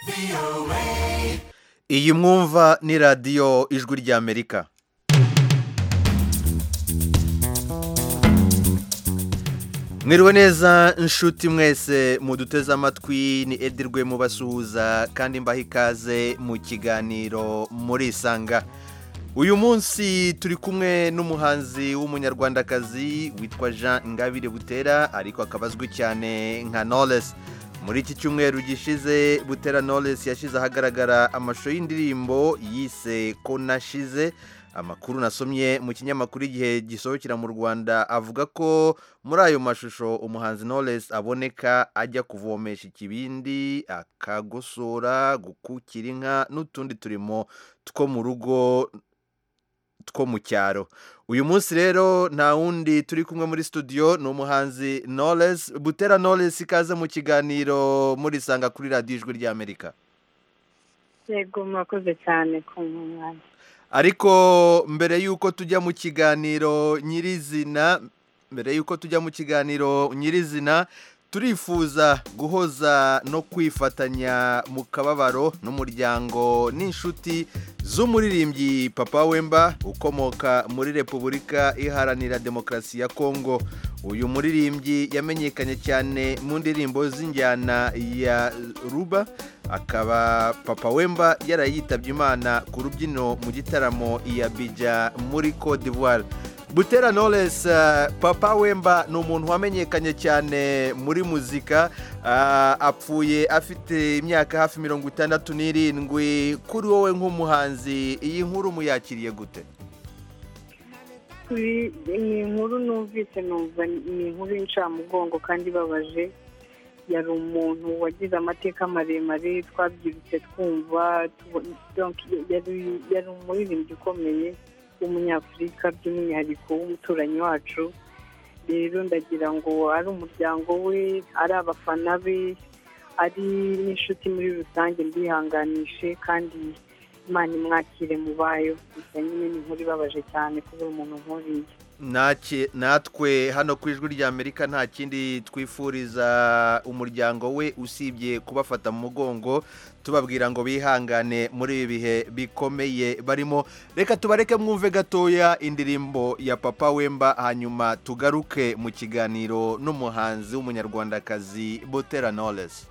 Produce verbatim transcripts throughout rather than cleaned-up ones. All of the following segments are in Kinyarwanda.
iyi mwumva ni radiyo ijwi ry'Amerika. Mwiriwe neza inshuti mwese muduteze amatwi, ni Edirwe mubasuhuza kandi mbaha ikaze mu kiganiro murisanga. Uyu munsi turi kumwe n'umuhanzi w'umunyarwandakazi witwa Jean Ingabire Butera, ariko akabazwi cyane nka Knowless. Muri iki cyumweru gishize Butera Knowless yashize ahagaragara amashusho y'indirimbo yise ko nashize. Amakuru nasomye mu kinyamakuru igihe gisohokera mu Rwanda avuga ko muri ayo mashusho umuhanzi Knowless aboneka ajya kuvomesha ikibindi, akagosora, gukukira inka n'utundi turimo two mu rugo two mu cyaro. Uyu munsi rero nta wundi turi kumwe muri studio, ni umuhanzi Knowless. Butera Knowless, ikaze mu kiganiro murisanga kuri radiyo ijwi ry'Amerika. Yego, mwakoze cyane ku mwanya. Ariko mbere yuko tujya mu kiganiro nyirizina, mbere yuko tujya mu kiganiro nyirizina turifuza guhoza no kwifatanya mu kababaro n'umuryango n'inshuti z'umuririmbyi Papa Wemba ukomoka muri Repubulika Iharanira Demokarasi ya Kongo. Uyu muririmbyi yamenyekanye cyane mu ndirimbo z'injyana ya Ruba, akaba Papa Wemba yarayitabye Imana ku rubyiniro mu gitaramo i Abidjan muri Côte d'Ivoire. Butera Knowless, uh, Papa Wemba ni umuntu wamenyekanye cyane muri muzika, uh, apfuye afite imyaka hafi mirongo itandatu n'irindwi. Kuri wowe nk'umuhanzi iyi nkuru muyakiriye gute? Kuri ni inkuru numvise numva ni inkuru y'incamugongo kandi ibabaje. Yari umuntu wagize amateka maremare, twabyirutse twumva, donc yari yari umuririmbyi ukomeye w'umunyafurika, by'umwihariko w'umuturanyi wacu. Rero ndagira ngo ari umuryango we, ari abafana be, ari n'inshuti muri rusange mbihanganishe kandi Imana imwakire mu bayo. Gusa nyine ni inkuru ibabaje cyane kubura umuntu nk'uriya. Nake natwe hano ku ijwi ry'Amerika nta kindi twifuriza umuryango we usibye kubafata mu mugongo, tubabwira ngo bihangane muri ibi bihe bikomeye barimo. Reka tubareke mwumve gatoya indirimbo ya Papa Wemba, hanyuma tugaruke mu kiganiro n'umuhanzi w'umunyarwandakazi Butera Knowless.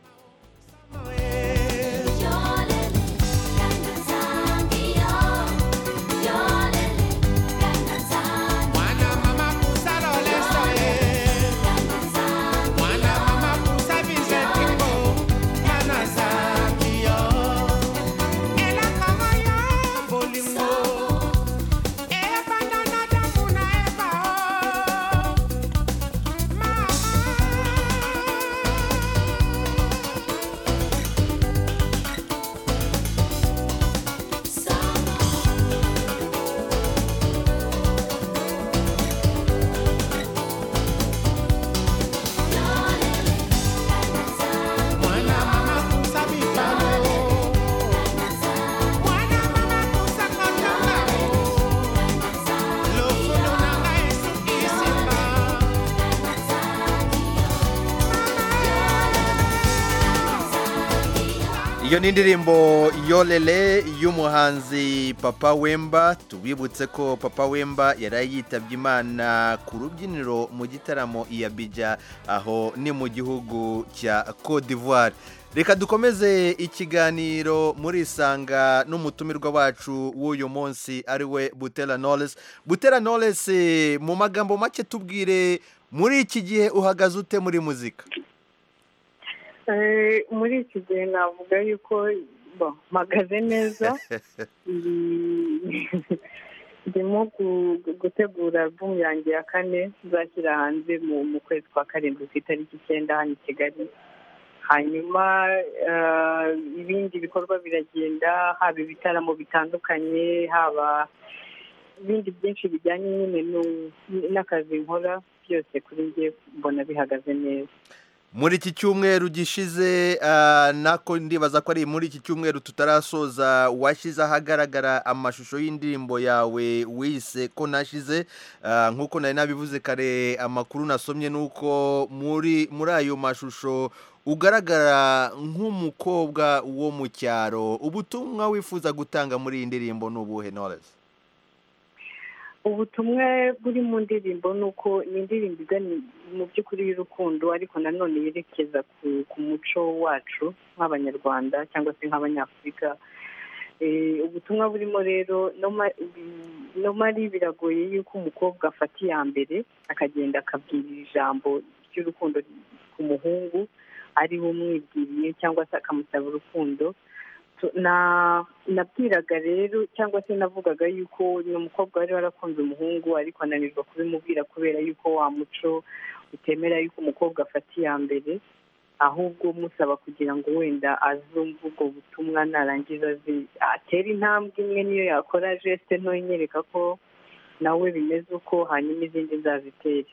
Iyo ni indirimbo Yolele y'umuhanzi Papa Wemba. Tubibutse ko Papa Wemba yari yitabye Imana ku rubyiniro mu gitaramo i Abidjan, aho ni mu gihugu cya Côte d'Ivoire. Reka dukomeze ikiganiro murisanga n'umutumirwa wacu w'uyu munsi ari we Butera Knowless. Butera Knowless, mu magambo make tubwire muri iki gihe uhagaze ute muri muzika? Muri iki gihe navuga yuko mpagaze neza. Ndimo gutegura album yanjye ya kane nzashyira hanze mu kwezi kwa karindwi ku itariki icyenda hano i Kigali. Hanyuma ibindi bikorwa biragenda, haba ibitaramo bitandukanye, haba ibindi byinshi bijyanye nyine n'akazi nkora, byose kuri njye mbona bihagaze neza. Muri iki cyumweru gishize, nako ndibaza ko ari muri iki cyumweru tutarasoza, washyize ahagaragara amashusho y'indirimbo yawe wise ko nashize. Nk'uko nari nabivuze kare, amakuru nasomye nuko muri muri ayo mashusho ugaragara nk'umukobwa wo mu cyaro, ubutumwa wifuza gutanga muri iyi ndirimbo ni ubuhe Knowless? ubutumwa buri mu ndirimbo ni uko ni indirimbo igana mu by'ukuri y'urukundo ariko nanone yerekeza ku muco wacu nk'abanyarwanda cyangwa se nk'abanyafurika. Ubutumwa burimo rero nomari biragoye yuko umukobwa afata iya mbere akagenda akabwira ijambo ry'urukundo ku muhungu ari we umwibwiriye cyangwa se akamusaba urukundo. nabwiraga rero cyangwa se navugaga yuko ni umukobwa wari warakunze umuhungu ariko ananirwa kubimubwira kubera yuko wa muco utemera yuko umukobwa afata iya mbere, ahubwo musaba kugira ngo wenda azumve ubwo butumwa narangiza atera intambwe imwe niyo yakora geste nto inyereka ko nawe bimeze uko, hanyuma izindi nzazitere.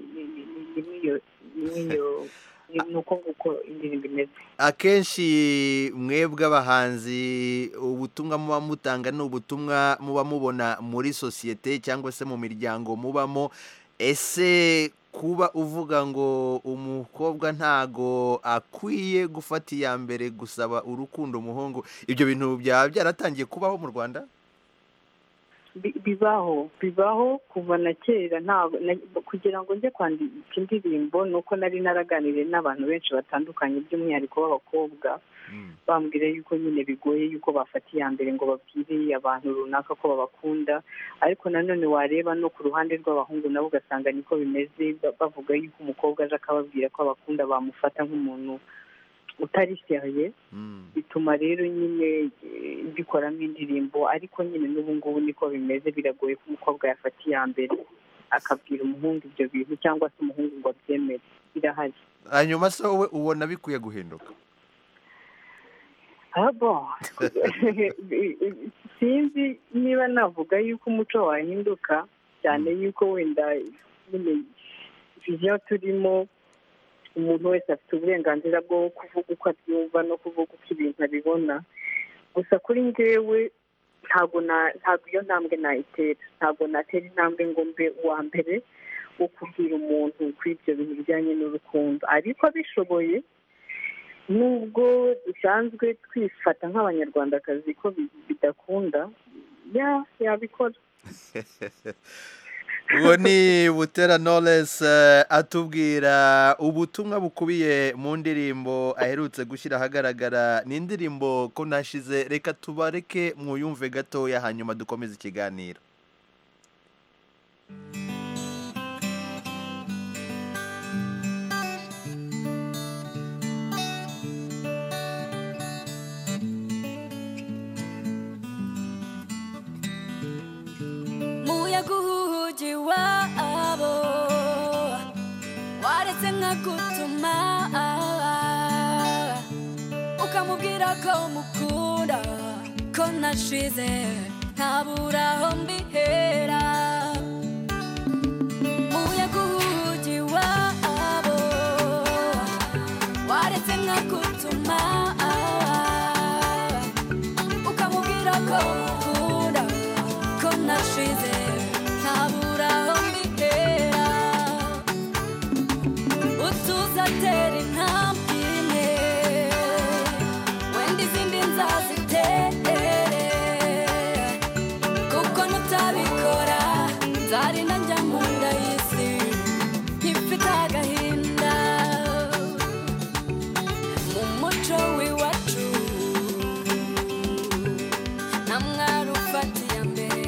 niyo nuko nguko indirimbo imeze. Akenshi mwebwe abahanzi ubutumwa muba mutanga ni ubutumwa muba mubona muri sosiyete cyangwa se mu miryango mubamo. Ese kuba uvuga ngo umukobwa ntago akwiye gufata iya mbere gusaba urukundo umuhungu, ibyo bintu byaba byaratangiye kubaho mu Rwanda? bibaho bibaho kuva na kera. Ntabwo kugira ngo njye kwandika indirimbo ni uko nari naraganiriye n'abantu benshi batandukanye by'umwihariko b'abakobwa, bambwira yuko nyine bigoye yuko bafata iya mbere ngo babwire abantu runaka ko babakunda, ariko nanone wareba no ku ruhande rw'abahungu nabo ugasanga niko bimeze, bavuga yuko umukobwa aje akababwira ko abakunda bamufata nk'umuntu utari seriye. Bituma rero nyine bikoramo indirimbo, ariko nyine n'ubu ngubu niko bimeze, biragoye ko umukobwa yafata iya mbere akabwira umuhungu ibyo bintu cyangwa se umuhungu ngo abyemere. Birahari. Hanyuma se wowe ubona bikwiye guhinduka? abo sinzi niba navuga yuko umuco wahinduka cyane, yuko wenda nyine viziyo turimo umuntu wese afite uburenganzira bwo kuvuga uko abyumva no kuvuga uko ibintu abibona. Gusa kuri njyewe ntabwo ntabwo iyo ntambwe nayitera, ntabwo natera intambwe ngo mbe uwa mbere wo kubwira umuntu kuri ibyo bintu bijyanye n'urukundo, ariko bishoboye nubwo dusanzwe twifata nk'abanyarwandakazi ko bidakunda yabikora. uwo ni Butera Knowless atubwira ubutumwa bukubiye mu ndirimbo aherutse gushyira ahagaragara. Ni indirimbo ko nashize, reka tubareke mwuyumve gatoya hanyuma dukomeze ikiganiro. wabo waretse nkagutuma ukamubwira ko mukunda ko nashize ntabura aho mbihera muyaga uhugi wabo waretse nkagutuma ukamubwira ko mukunda ko nashize ntabura aho mbihera utuzatera intambwe imwe wenda izindi nzazitere kuko nutabikora nzari nanjya mu nda y'isi nkifite agahinda mu muco w'iwacu nta mwari ufatiye mbere.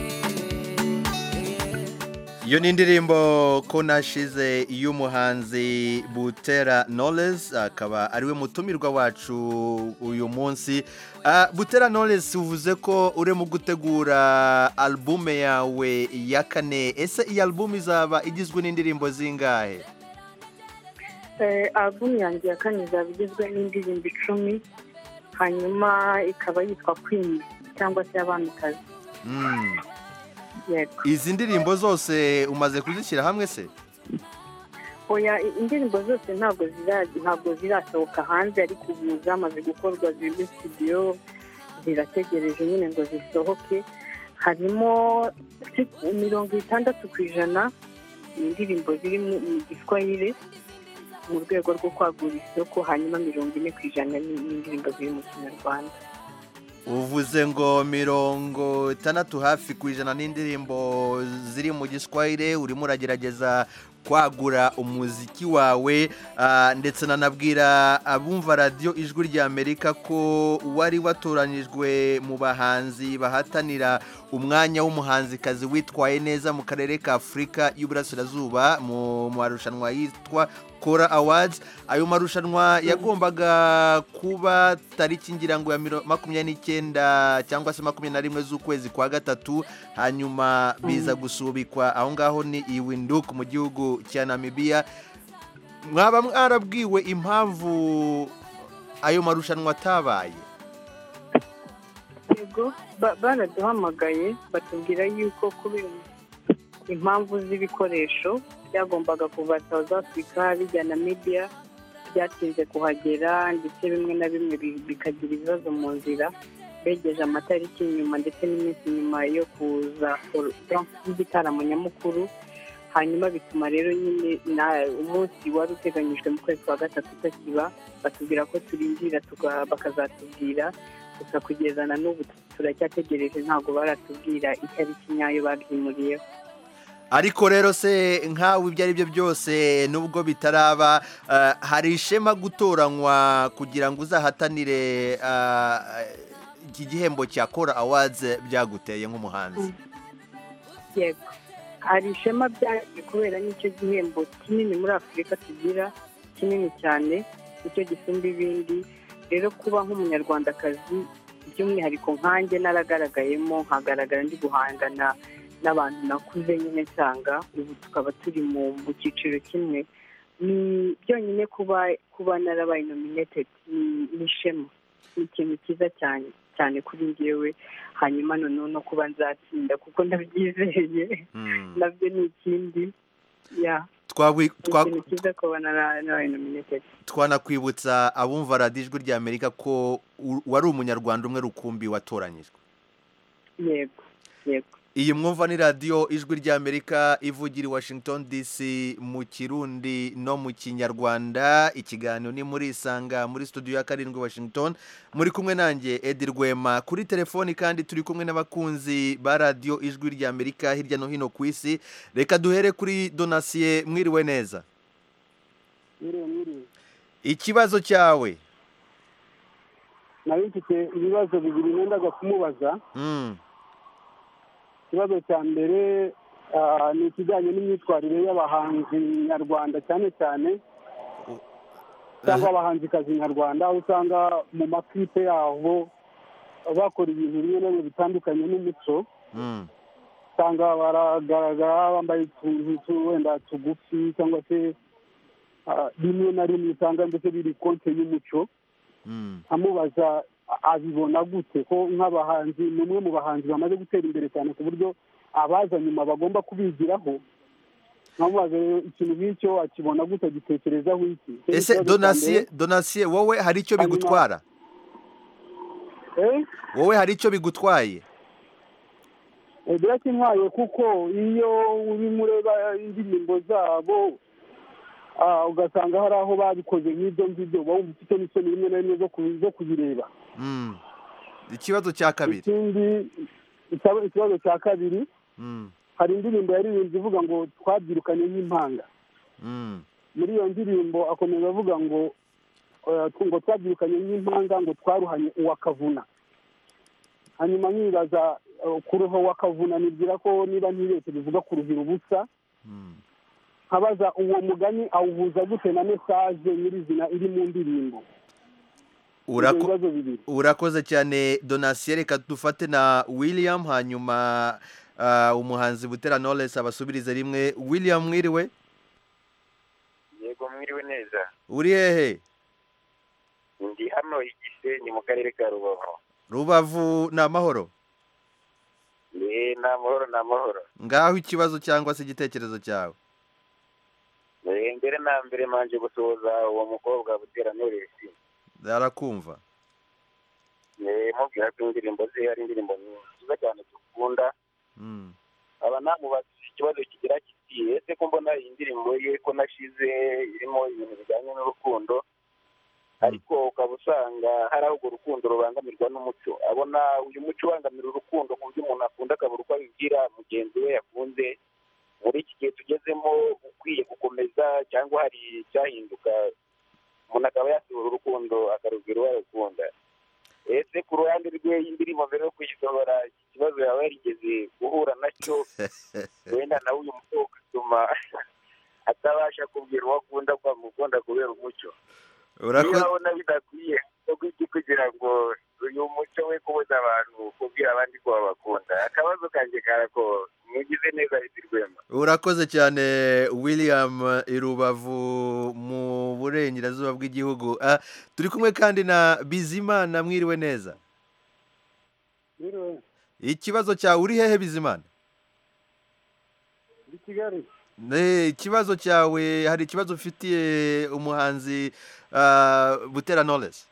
Iyo ni indirimbo ko nashize y'umuhanzi Butera Knowless, akaba ariwe mutumirwa wacu uyu munsi. Uh, Butera Knowless, uvuze ko urimo gutegura albume yawe ya kane. Ese iyi albume izaba igizwe n'indirimbo zingahe? Eh, albume yanjye ya kane izaba igizwe n'indirimbo icumi, hanyuma ikaba yitwa Queen cyangwa se Abamikazi. Mm. Yego. Izi ndirimbo zose umaze kuzishyira hamwe se? Oya, indirimbo zose ntabwo zira ntabwo zirasohoka hanze, ariko ubu zamaze gukorwa ziri muri studio zirategereje nyine ngo zisohoke. Harimo mirongo itandatu ku ijana indirimbo ziri mu Giswahili, mu rwego rwo kwagura isoko, hanyuma mirongo ine ku ijana ni indirimbo ziri mu kinyarwanda. uvuze ngo mirongo itandatu hafi ku ijana n'indirimbo ziri mu giswahili, urimo uragerageza kwagura umuziki wawe, ah, ndetse nanabwira abumva radiyo ijwi ry'Amerika ko wari watoranyijwe mu bahanzi bahatanira umwanya w'umuhanzikazi witwaye neza mu karere ka Afurika y'Uburasirazuba mu marushanwa yitwa Kora Awards. Ayo marushanwa yagombaga kuba tariki ngira ngo ya miro- makumyabiri n'icyenda cyangwa se makumyabiri na rimwe z'ukwezi kwa gatatu, hanyuma biza gusubikwa aho ngaho ni i Windhoek mu gihugu cya Namibia. Mwaba mwarabwiwe impamvu ayo marushanwa atabaye? Yego, ba- baraduhamagaye batubwira yuko kubera impamvu z'ibikoresho byagombaga kuva South Africa bijya Namibia byatinze kuhagera, ndetse bimwe na bimwe bi- bikagira ibibazo mu nzira, begeje amatariki nyuma ndetse n'iminsi nyuma yo kuza y'igitaramo nyamukuru. Hanyuma bituma rero nyine na umunsi wari uteganyijwe mu kwezi kwa gatatu utakiba, batubwira ko turindira tuga- bakazatubwira, gusa kugeza na n'ubu turacyategereje, ntabwo baratubwira itariki nyayo babyimuriyeho. Ariko rero se nkawe ibyo ari byo byose nubwo bitaraba, ah, hari ishema gutoranywa kugira ngo uzahatanire ah, iki gihembo cya Kora Awards byaguteye nk'umuhanzi? Yego, hari ishema byaje kubera n'icyo gihembo kinini muri Afurika tugira, kinini cyane, nicyo gisumba ibindi. Rero kuba nk'umunyarwandakazi by'umwihariko nkanjye naragaragayemo, nkagaragara ndi guhangana n'abantu nakuze nyine nsanga, ubu tukaba turi mu mu cyiciro kimwe, ni byonyine kuba kuba narabaye nominated ni ni ishema, ni ikintu cyiza cyane cyane kuri njyewe. Hanyuma noneho no kuba nzatsinda kuko ndabyizeye, Mm. nabyo ni ikindi. ya Twawi- ni twa- ikintu cyiza kuba nara- narabaye nominated. twanakwibutsa abumva radiyo ijwi ry'Amerika ko u- wari umunyarwanda umwe rukumbi watoranyijwe. Yego, yego. Iyi mwumva ni radiyo ijwi ry'Amerika ivugira i Washington D C mu Kirundi no mu Kinyarwanda. Ikiganiro ni muri Isanga muri studio ya karindwi Washington, muri kumwe nanjye Edi Rwema. Kuri telefoni kandi turi kumwe n'abakunzi ba radiyo ijwi ry'Amerika hirya no hino ku isi. Reka duhere kuri Donatien, mwiriwe neza. Mwiriwe mwiriwe. Ikibazo cyawe. Nari mfite ibibazo bibiri nendaga kumubaza. Mm. Ikibazo cya mbere ah, ni ikijyanye n'imyitwarire y'abahanzi nyarwanda cyane cyane, cyangwa abahanzikazi nyarwanda, aho usanga mu makipe yabo bakora ibintu bimwe na bimwe bitandukanye n'umuco. Mm. Usanga baragaragara bambaye utuntu tu- wenda tugufi, cyangwa se ah, rimwe na rimwe usanga ndetse biri konte y'umuco. Mm. amubaza a- abibona gute ko nk'abahanzi ni umwe mu bahanzi bamaze gutera imbere cyane ku buryo abaza nyuma bagomba kubigiraho. nkamubaza rero ikintu nk'icyo akibona gute, agitekerezaho iki? Icyo ni Ese ikibazo cya Donatien, mbere. Donatien wowe hari icyo Hanyuma- bigutwara? Eh? Wowe hari icyo bigutwaye? Eh, birakintwaye kuko iyo urimo ureba indirimbo zabo, ah, ugasanga hari aho babikoze nk'ibyo ngibyo, uba wumva ufite n'isoni rimwe na rimwe zo ku- zo kubireba. Mm. Ikibazo cya kabiri. Ikindi, ikibazo ikibazo cya kabiri, Mm. hari indirimbo yaririmbye ivuga ngo twabyirukanye nk'impanga. Mm. Muri iyo ndirimbo akomeza avuga ngo eh, ngo twabyirukanye nk'impanga, ngo twaruhanye uwakavuna. Hanyuma nkibaza eh, kuruha uwakavuna, nibwira ko niba ntibeshye bivuga kuruhira ubusa. Mm. Nkabaza uwo mugani awuhuza gute na mesaje nyirizina iri mu ndirimbo? Urako- Ibyo bibazo bibiri. urakoze cyane Donatien, reka dufate na William, hanyuma ah, umuhanzi Butera Knowless abasubirize rimwe. William, mwiriwe. Yego mwiriwe neza. Uri hehe? Ndi hano i Gisenyi mu karere ka Rubavu. Rubavu ni amahoro? Eh, ni amahoro ni amahoro. Ngaho ikibazo cyangwa se igitekerezo cyawe. Eh, mbere na mbere manje gusoza uwo mukobwa Butera Knowless. Zarakumva. Eh, mubwira ko indirimbo ze ari indirimbo nziza cyane dukunda. Mm. Aba namubaza ikibazo kigira kiti ati ese ko mbona iyi ndirimbo ye ko nashize irimo ibintu bijyanye n'urukundo ariko ukaba usanga hari aho urwo rukundo rubangamirwa n'umuco abona uyu muco ubangamira urukundo ku buryo umuntu akunda akabura uko abibwira mugenzi we yakunze muri iki gihe tugezemo ukwiye gukomeza cyangwa hari icyahinduka umuntu akaba yasohora urukundo akarubwira uwo arukunda ese ku ruhande rwe indirimbo mbere yo kuyisohora iki kibazo yaba yarigeze guhura nacyo wenda nawe uyu muco ugatuma atabasha kubwira uwo akunda ko amukunda kubera umuco niba abona bidakwiye kugira ngo uyu muco we kubuza abantu kubwira abandi ko babakunda akabazo kanjye karako mugize neza Edi Rwema. Urakoze cyane William Irubavu mu burengerazuba bw'igihugu. Ah, turi kumwe kandi na Bizimana, mwiriwe neza. Mwiriwe. Ikibazo cyawe uri hehe Bizimana? Ndi Kigali. Ne, ikibazo cyawe hari ikibazo ufitiye umuhanzi uh, Butera Knowless?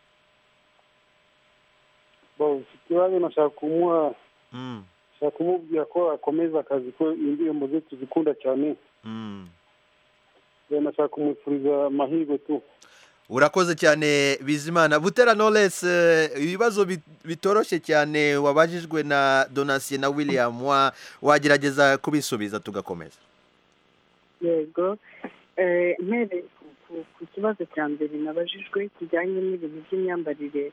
Bo, ikibazo nashaka kumuha Mm. nashaka kumubwira ko akomeza akazi ko indirimbo ze tuzikunda cyane. Mm. Nashaka kumufuriza amahirwe tu. Urakoze cyane Bizimana. Butera Knowless, eh, ibibazo bit- bitoroshye cyane wabajijwe na Donatien na William, wa wagerageza kubisubiza tugakomeza. yego eh, mpere ku- ku- ku kibazo cya mbere nabajijwe kijyanye n'ibintu by'imyambarire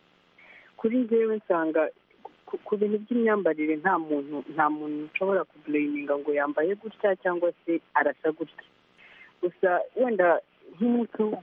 kuri njyewe nsanga ku- ku bintu by'imyambarire nta muntu nta muntu ushobora kubulayiminga ngo yambaye gutya cyangwa se arasa gutya gusa wenda nk'umuco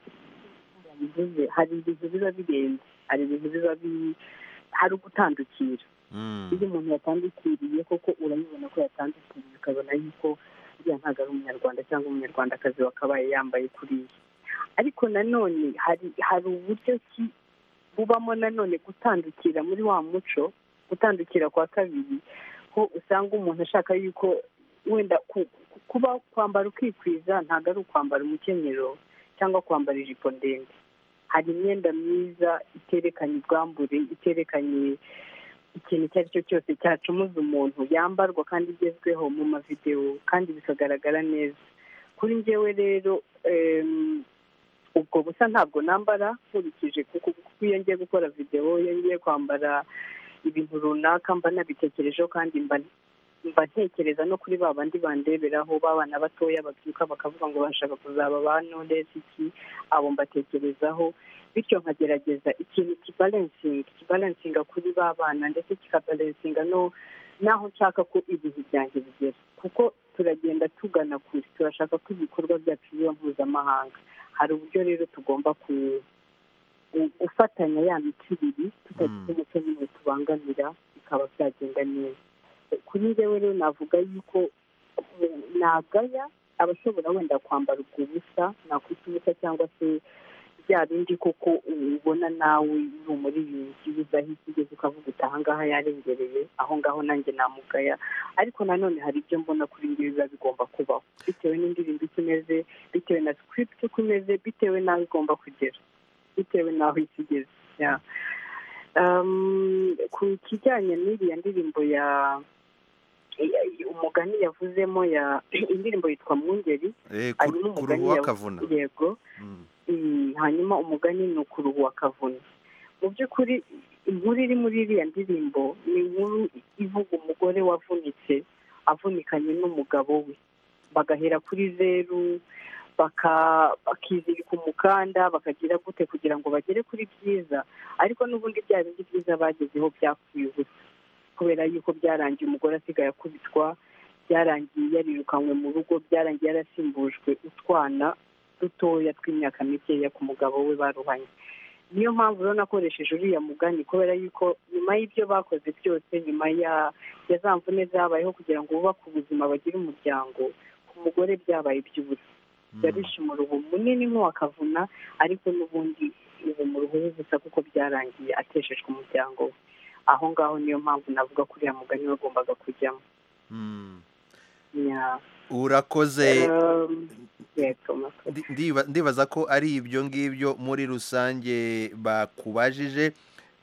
bivuze hari ibintu biba birenze hari ibintu biba bi- hari ugutandukira Mm. iyo umuntu yatandukiriye koko urabibona ko yatandukiriye ukabona yuko uriya ntabwo ari umunyarwanda cyangwa umunyarwandakazi wakabaye yambaye kuriya ariko nanone hari hari uburyo ki bubamo nanone gutandukira muri wa muco gutandukira kwa kabiri ko usanga umuntu ashaka yuko wenda ku- ku- kuba kwambara ukikwiza ntabwo ari ukwambara umukenyero cyangwa kwambara ijipo ndende hari imyenda myiza iterekanye ubwambure iterekanye ikintu icyo ari cyo cyose cyacumuza umuntu yambarwa kandi igezweho mu mavidewo kandi bikagaragara neza kuri njyewe rero em, ubwo busa ntabwo nambara nkurikije kuko kuko iyo ngiye gukora videwo iyo ngiye kwambara ibintu runaka mba nabitekerejeho kandi mba mba ntekereza no kuri ba bandi bandeberaho b'abana batoya babyuka bakavuga ngo bashaka kuzaba ba Knowless iki abo mbatekerezaho bityo nkagerageza ikintu kibalansinga kibalansinga kuri ba bana ndetse kikabalansinga no naho nshaka ko ibintu byanjye bigera kuko turagenda tugana kure turashaka ko ibikorwa byacu biba mpuzamahanga hari uburyo rero tugomba ku u- gufatanya ya mico ibiri tutagize umuco n'umwe tubangamira bikaba byagenda neza kuri njyewe rero navuga yuko eh, nagaya abashobora wenda kwambara ubwo busa nakwita ubusa cyangwa se bya bindi koko ubona nawe uri umuririmbyi uzaho ikigeze ukavuga uti aha ngaha yarengereye aho ngaho nanjye namugaya ariko nanone hari ibyo mbona kuri njye biba bigomba kubaho bitewe n'indirimbo uko imeze bitewe na script uko imeze bitewe n'aho igomba kugera bitewe n'aho isi igeze yeah. Um, ku kijyanye n'iriya ndirimbo ya ya- umugani yavuzemo ya indirimbo yitwa Mwungeri Eh, hanyuma ku umugani ruhu yavu- akavuna. yego Mm. Mm, hanyuma umugani ni ukuruhuwa akavuna mu by'ukuri inkuru iri muri iriya ndirimbo ni inkuru ivuga umugore wavunitse avunikanye n'umugabo we bagahera kuri zeru baka- bakizirika umukanda bakagira gute kugira ngo bagere kuri byiza ariko n'ubundi bya bindi byiza bagezeho byapfuye ubusa kubera yuko byarangiye umugore asigaye akubitwa byarangiye yarirukanywe mu rugo byarangiye yarasimbujwe utwana dutoya tw'imyaka mikeya ku mugabo we baruhanye niyo mpamvu rero nakoresheje uriya mugani kubera yuko nyuma y'ibyo bakoze byose nyuma ya ya za mvune zabayeho kugira ngo bubake ubuzima bagire umuryango ku mugore byabaye iby'ubusa yarishe umuruho munini nk'uwakavuna ariko n'ubundi ubu mu ruhu gusa kuko byarangiye ateshejwe umuryango we aho ngaho niyo mpamvu navuga ko uriya mugani wagombaga kujyamo Mm. Yeah. Urakoze. Um, yego, murakoze. Ndi- ndiba- ndibaza ko ari ibyo ngibyo muri rusange bakubajije.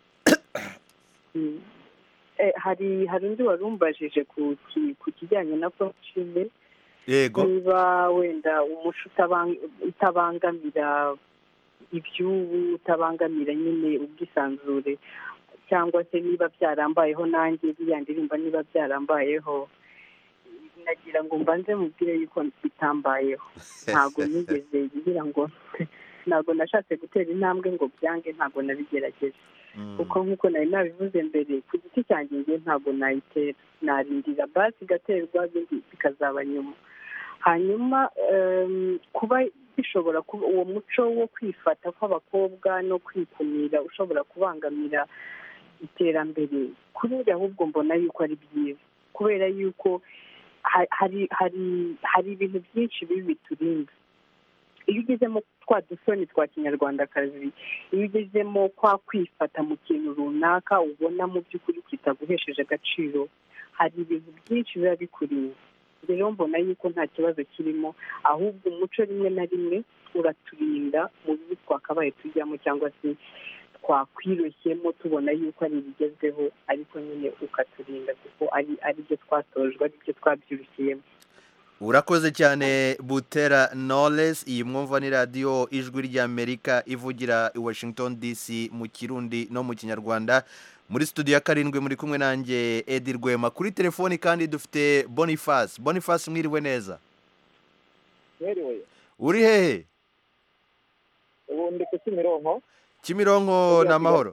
Mm. Eh, hari hari undi wari umbajije ku ki- ku kijyanye na Paul yego niba wenda umuco utabang- utabangamira iby'ubu utabangamira nyine ubwisanzure cyangwa se niba byarambayeho nanjye biriya ndirimba niba byarambayeho nagira ngo mbanze mubwire yuko bitambayeho ntabwo nigeze ngira ngo ntabwo nashatse gutera intambwe ngo byange ntabwo nabigerageje kuko nk'uko nari nabivuze mbere ku giti cyanjye njye ntabwo nayitera narindira basi igaterwa ibindi bikazaba nyuma hanyuma em, kuba bishobora kuba uwo muco wo kwifata kw'abakobwa no kwikumira ushobora kubangamira iterambere kuri njye ahubwo mbona yuko ari byiza kubera yuko ha- hari hari hari ibintu byinshi bibi biturinda iyo ugezemo twa dusoni twa kinyarwandakazi iyo ugezemo kwa kwifata mu kintu runaka ubona mu by'ukuri kitaguhesheje agaciro hari ibintu byinshi biba bikurinda rero mbona yuko nta kibazo kirimo ahubwo umuco rimwe na rimwe uraturinda mu bibi twakabaye tujyamo cyangwa se twakwiroshyemo tubona yuko ari ibigezweho ariko nyine ukaturinda kuko ari ari byo twatojwe ari byo twabyirukiyemo urakoze cyane Butera Knowless iyi mwumva ni radiyo ijwi ry'Amerika ivugira i Washington D C mu Kirundi no mu Kinyarwanda muri studio ya karindwi muri kumwe nanjye Edi Rwema kuri telefoni kandi dufite Boniface Boniface mwiriwe neza mwiriwe uri hehe ubu ndi ku Kimironko Kimironko na mahoro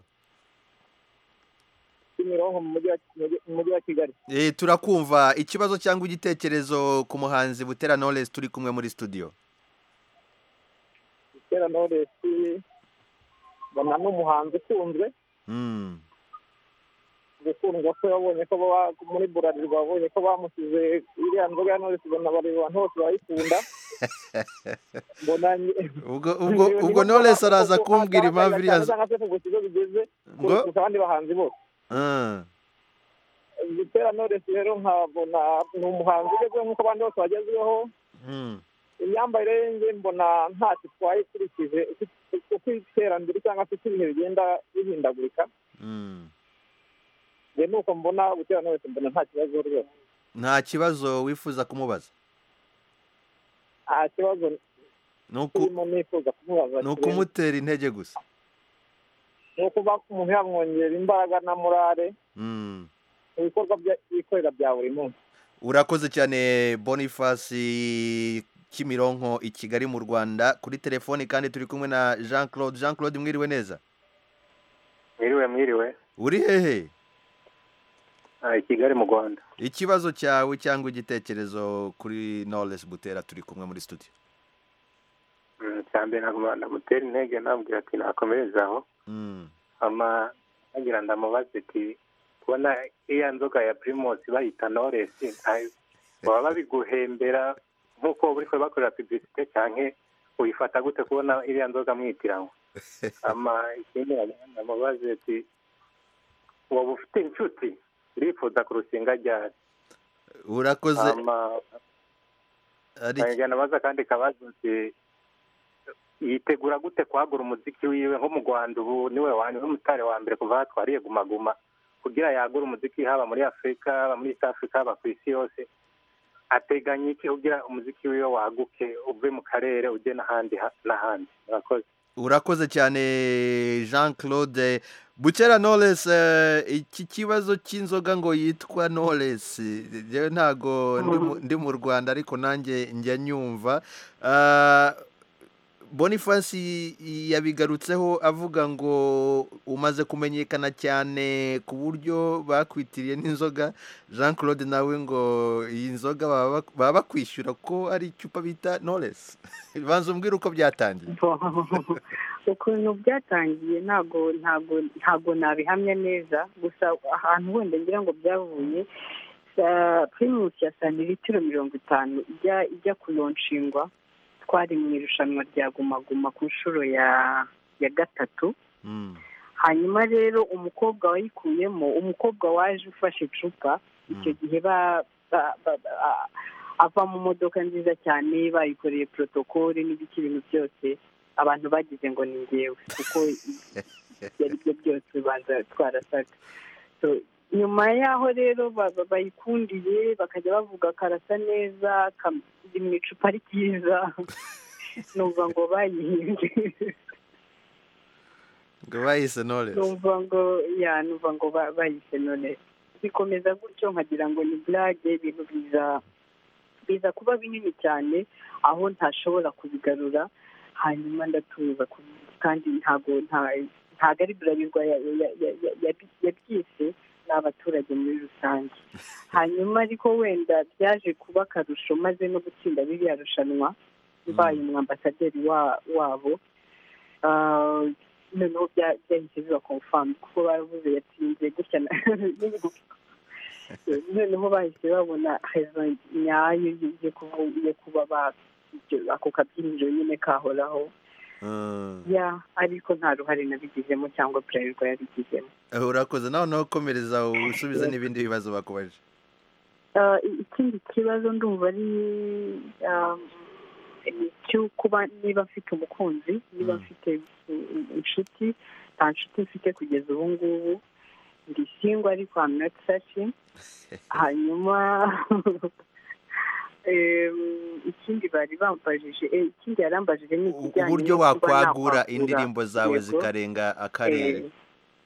Kimironko mu mujyi wa mu mujyi wa Kigali eh turakumva ikibazo cyangwa igitekerezo ku muhanzi Butera Knowless turi kumwe muri studio Butera Knowless bana n'umuhanzi ukunzwe mm gukundwa ko yabonye ko baba muri Burarirwa babonye ko bamusize iriya nzoga ya Knowless bona bari abantu bose bayikunda mbona ubwo ubwo ubwo Knowless araza kumbwira impamvu iriya nzo- cyangwa se ku kigo bigeze Ngo? kurusha abandi bahanzi bose Ah, Butera Knowless rero nkabona ni umuhanzi ugezweho nk'uko abandi bose bagezweho mm imyambarire ye njye mbona ntacyo twayikurikije uko iterambere cyangwa se uko ibihe bigenda bihindagurika mm njye nuko mbona Butera Knowless mbona nta kibazo rwose nta kibazo wifuza kumubaza nta kibazo nuko turimo nifuza kumubaza ni ukumutera intege gusa ni ukuba umuntu yamwongera imbaraga na morale mm mu bikorwa bye- bikorera bya buri munsi urakoze cyane Boniface Kimironko i Kigali mu Rwanda kuri telefoni kandi turi kumwe na Jean Claude Jean Claude mwiriwe neza mwiriwe mwiriwe uri hehe i Kigali mu Rwanda ikibazo cyawe cyangwa igitekerezo kuri Knowless Butera turi kumwe muri studio cyambere ndamutera intege nabwira ati nakomereza aho mm ama nagira ndamubaze ati kubona iya nzoga ya Primus bayita Knowless ntayo baba babiguhembera nk'uko buri kwe bakorera publicité canke uyifata gute kubona iriya nzoga mwitiranwa ama ikindi ndamubaze ati waba ufite inshuti urifuza kurusinga ryari urakoze ama ari Nagana baza kandi kabazo ati yitegura gute kwagura umuziki wiwe nko mu Rwanda ubu niwe wani umutare wa mbere kuva hatwariye gumaguma kugira yagura umuziki haba muri Afrika haba muri East Africa haba ku isi yose ateganya iki kugira umuziki wiwe waguke uve mu karere ujye n'ahandi ha- n'ahandi murakoze urakoze cyane Jean Claude Butera Knowless eh, iki kibazo cy'inzoga ngo yitwa Knowless jewe ntago ndi mu- ndi mu Rwanda ariko nanjye njya nyumva Ah, Boniface yabigarutseho avuga ngo umaze kumenyekana cyane ku buryo bakwitiriye n'inzoga Jean Claude nawe ngo iyi nzoga baba baba bakwishyura ko ari icupa bita Knowless banza umbwire uko byatangiye ukuntu byatangiye ntago ntago ntago nabihamya neza gusa ahantu wenda ngira ngo byavuye sa- Primus ya santilitiro mirongo itanu ijya ijya kulonshingwa twari mu irushanwa rya Guma Guma ku nshuro ya ya gatatu Mm. hanyuma rero umukobwa wayikuyemo umukobwa waje ufashe icupa icyo gihe ba ba- ba- ba- ava mu modoka nziza cyane bayikoreye protokole n'ibiki ibintu byose abantu bagize ngo ni ngewe kuko ibyo ari byo byose banza twarasaga so nyuma yaho rero ba- ba- bayikundiye bakajya bavuga karasa neza kari mu icupa ryiza numva ngo bayihimbye ngo bahise Knowless. numva ngo ya numva ngo ba- bayise none bikomeza gutyo nkagira ngo ni blague ibintu biza biza kuba binini cyane aho ntashobora kubigarura hanyuma ndatuza ku- kandi ntago nta- ntago ari burarirwa ya- ya- ya- ya- ya- yabyise n'abaturage muri rusange hanyuma ariko wenda byaje kuba akarusho maze no gutsinda biriya rushanwa mbaye umwambasaderi wa- wabo Ah, noneho bya- byahise biba confirm kuko baravuze yatsinze gutya na- n'ibigo- noneho bahise babona rezo nyayo yo kuvu- yo kuba ba ibyo- ako kabyiniro nyine kahoraho Mm. ya ariko nta ruhare nabigizemo cyangwa burarirwa yabigizemo. Eh, urakoze nawe nawe komereza usubiza n'ibindi bibazo bakubaje. Ah, ikindi kibazo ndumva ari ah, ni icyo kuba niba mfite umukunzi niba Mm. mfite mm, inshuti nta nshuti mfite kugeza ubu ngubu ndi singwa ariko I'm not searching hanyuma em, ikindi bari bambajije eh, ikindi yarambajije ni U- ikijyanye uburyo no kuba wakwagura nakwagura indirimbo zawe yego. zikarenga akarere. Eh,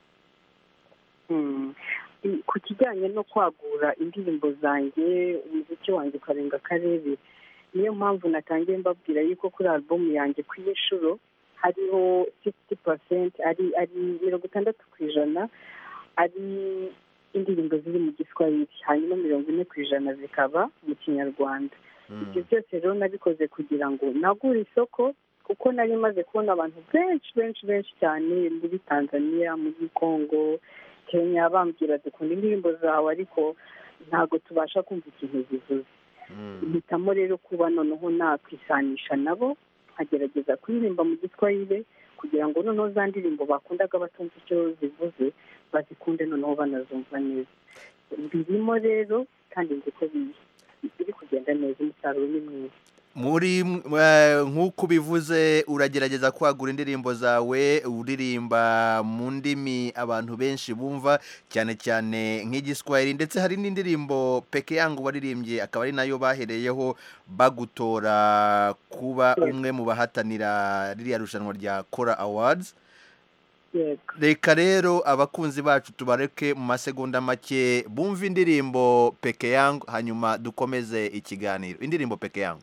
mm, i- ku kijyanye no kwagura indirimbo zanjye umuziki wanjye ukarenga akarere niyo mpamvu natangiye mbabwira yuko kuri alubumu yanjye ku inshuro hariho sixty percent ari ari mirongo itandatu ku ijana ari indirimbo ziri mu giswahili hanyuma mirongo ine ku ijana zikaba mu kinyarwanda. Ibyo byose rero nabikoze kugira ngo nagure isoko kuko nari maze kubona abantu benshi benshi benshi cyane muri Tanzania muri Congo Kenya bambwira dukunda indirimbo zawe ariko ntabwo tubasha kumva ikintu zivuze. Mpitamo rero kuba noneho nakwisanisha nabo nkagerageza kuririmba mu giswahili kugira ngo noneho za ndirimbo bakundaga batumva icyo zivuze bazikunde noneho banazumva neza. Birimo rero kandi nzi ko biri biri kugenda neza umusaruro ni mwiza. Muri eh, nk'uko ubivuze uragerageza kwagura indirimbo zawe uririmba mu ndimi abantu benshi bumva cyane cyane nk'igiswahili ndetse hari n'indirimbo peke yangu waririmbye akaba ari nayo bahereyeho bagutora kuba umwe mu bahatanira ririya rushanwa rya Kora Awards. Yego. Reka rero abakunzi bacu tubareke mu masegonda make bumva indirimbo peke yangu hanyuma dukomeze ikiganiro. Indirimbo peke yangu.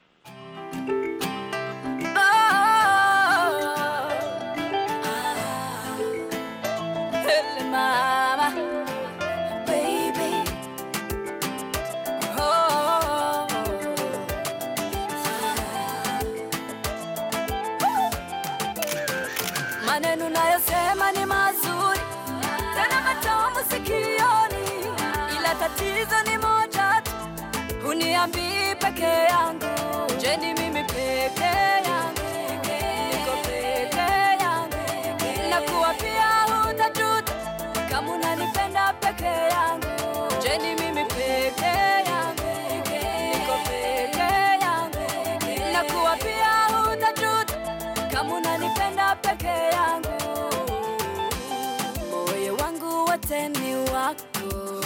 Maneno nayosema ni mazuri tena matamu sikioni, ila tatizo ni moja tu, huniambii peke yangu. Je, ni mimi peke yangu? Niko peke yangu, nakuwa pia hutajuta kama unanipenda peke yangu. Je, ni mimi peke yangu? Niko peke yangu, nakuwa pia hutajuta kama unanipenda peke yangu. Moyo wangu wote ni wako,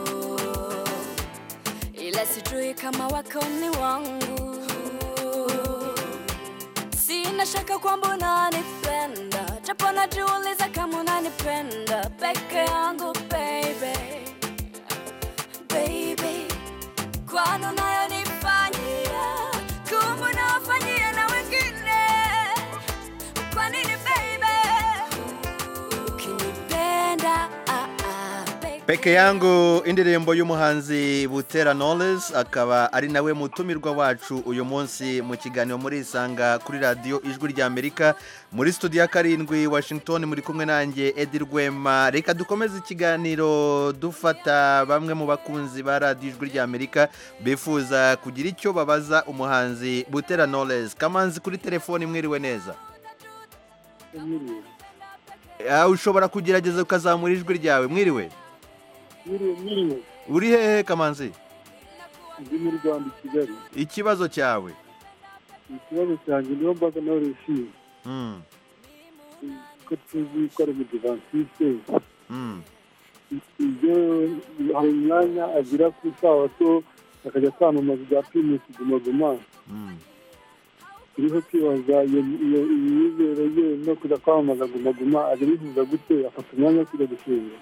ila sijui kama wako ni wangu. Sina shaka kwamba unanipenda, japo najiuliza kama unanipenda peke yangu. Baby, baby, kwani unayonifanyia kumbe unawafanyia na wengine? Kwa nini baby? Ukinipenda ah ah baby. Peke yangu indirimbo y'umuhanzi Butera Knowless akaba ari nawe mutumirwa wacu uyu munsi mu kiganiro muri Isanga kuri radio Ijwi rya Amerika muri studio ya karindwi Washington. Muri kumwe nanjye Edi Rwema. Reka dukomeze ikiganiro dufata bamwe mu bakunzi ba radio Ijwi rya Amerika bifuza kugira icyo babaza umuhanzi Butera Knowless. Kamanzi kuri telefone mwiriwe neza. Ah, ushobora kugerageza ukazamura ijwi ryawe. Mwiriwe. Mwiriwe mwiriwe. Uri hehe Kamanzi? Ndi muri Rwanda i Kigali. Ikibazo cyawe. Ikibazo cyanjye niyo mbaga Knowless. Mm. Ko tuzi ko ari mu Adventiste. Mm. ibyo hari umwanya agira ku isabato akajya kwamamaza ibya primus guma guma turiho kwibaza iyo myizere ye no kujya kwamamaza guma guma ajya bivuza gute afata umwanya wo kujya gusenga.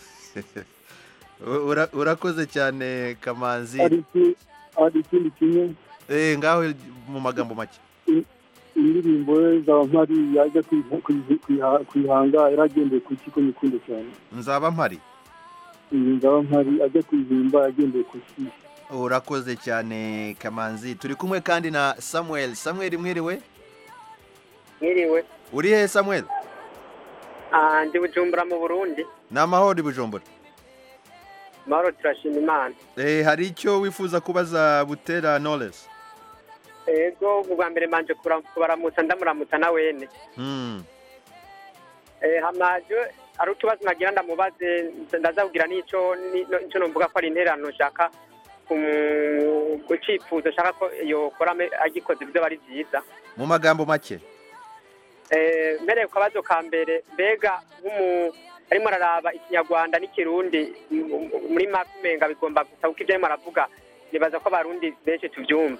Urakoze cyane Kamanzi. hari ikindi kimwe ngaho mu magambo make. indirimbo ye nzaba mpari yajya kwihanga yaragendeye ku kigo nyikundo cyane. Nzaba mpari nzaba mpari ajya kwihimba yagendeye ku kigo. Urakoze cyane Kamanzi. Turi kumwe kandi na Samuel. Samuel mwiriwe? Mwiriwe. Uri he Samuel? Ah, ndi Bujumbura mu Burundi. Namahoro Bujumbura. Mahoro turashima Imana. Eh hari icyo wifuza kubaza Butera Knowless? Ego ubwa mbere manje kubaramutsa ndamuramutsa na wene. Mm. Eh hamaje ari utubazo nagira ndamubaze ndazabwira nico nico nomvuga ko ari interano shaka kucifuza shaka ko yokora agikoze ibyo bari byiza. Mu magambo make. Eh mbere kubazo ka mbere mbega nk'umu arimo araraba ikinyarwanda n'ikirundi muri makumenga bigomba gusabuka ibyo arimo aravuga nibaza ko abarundi benshi tubyumva.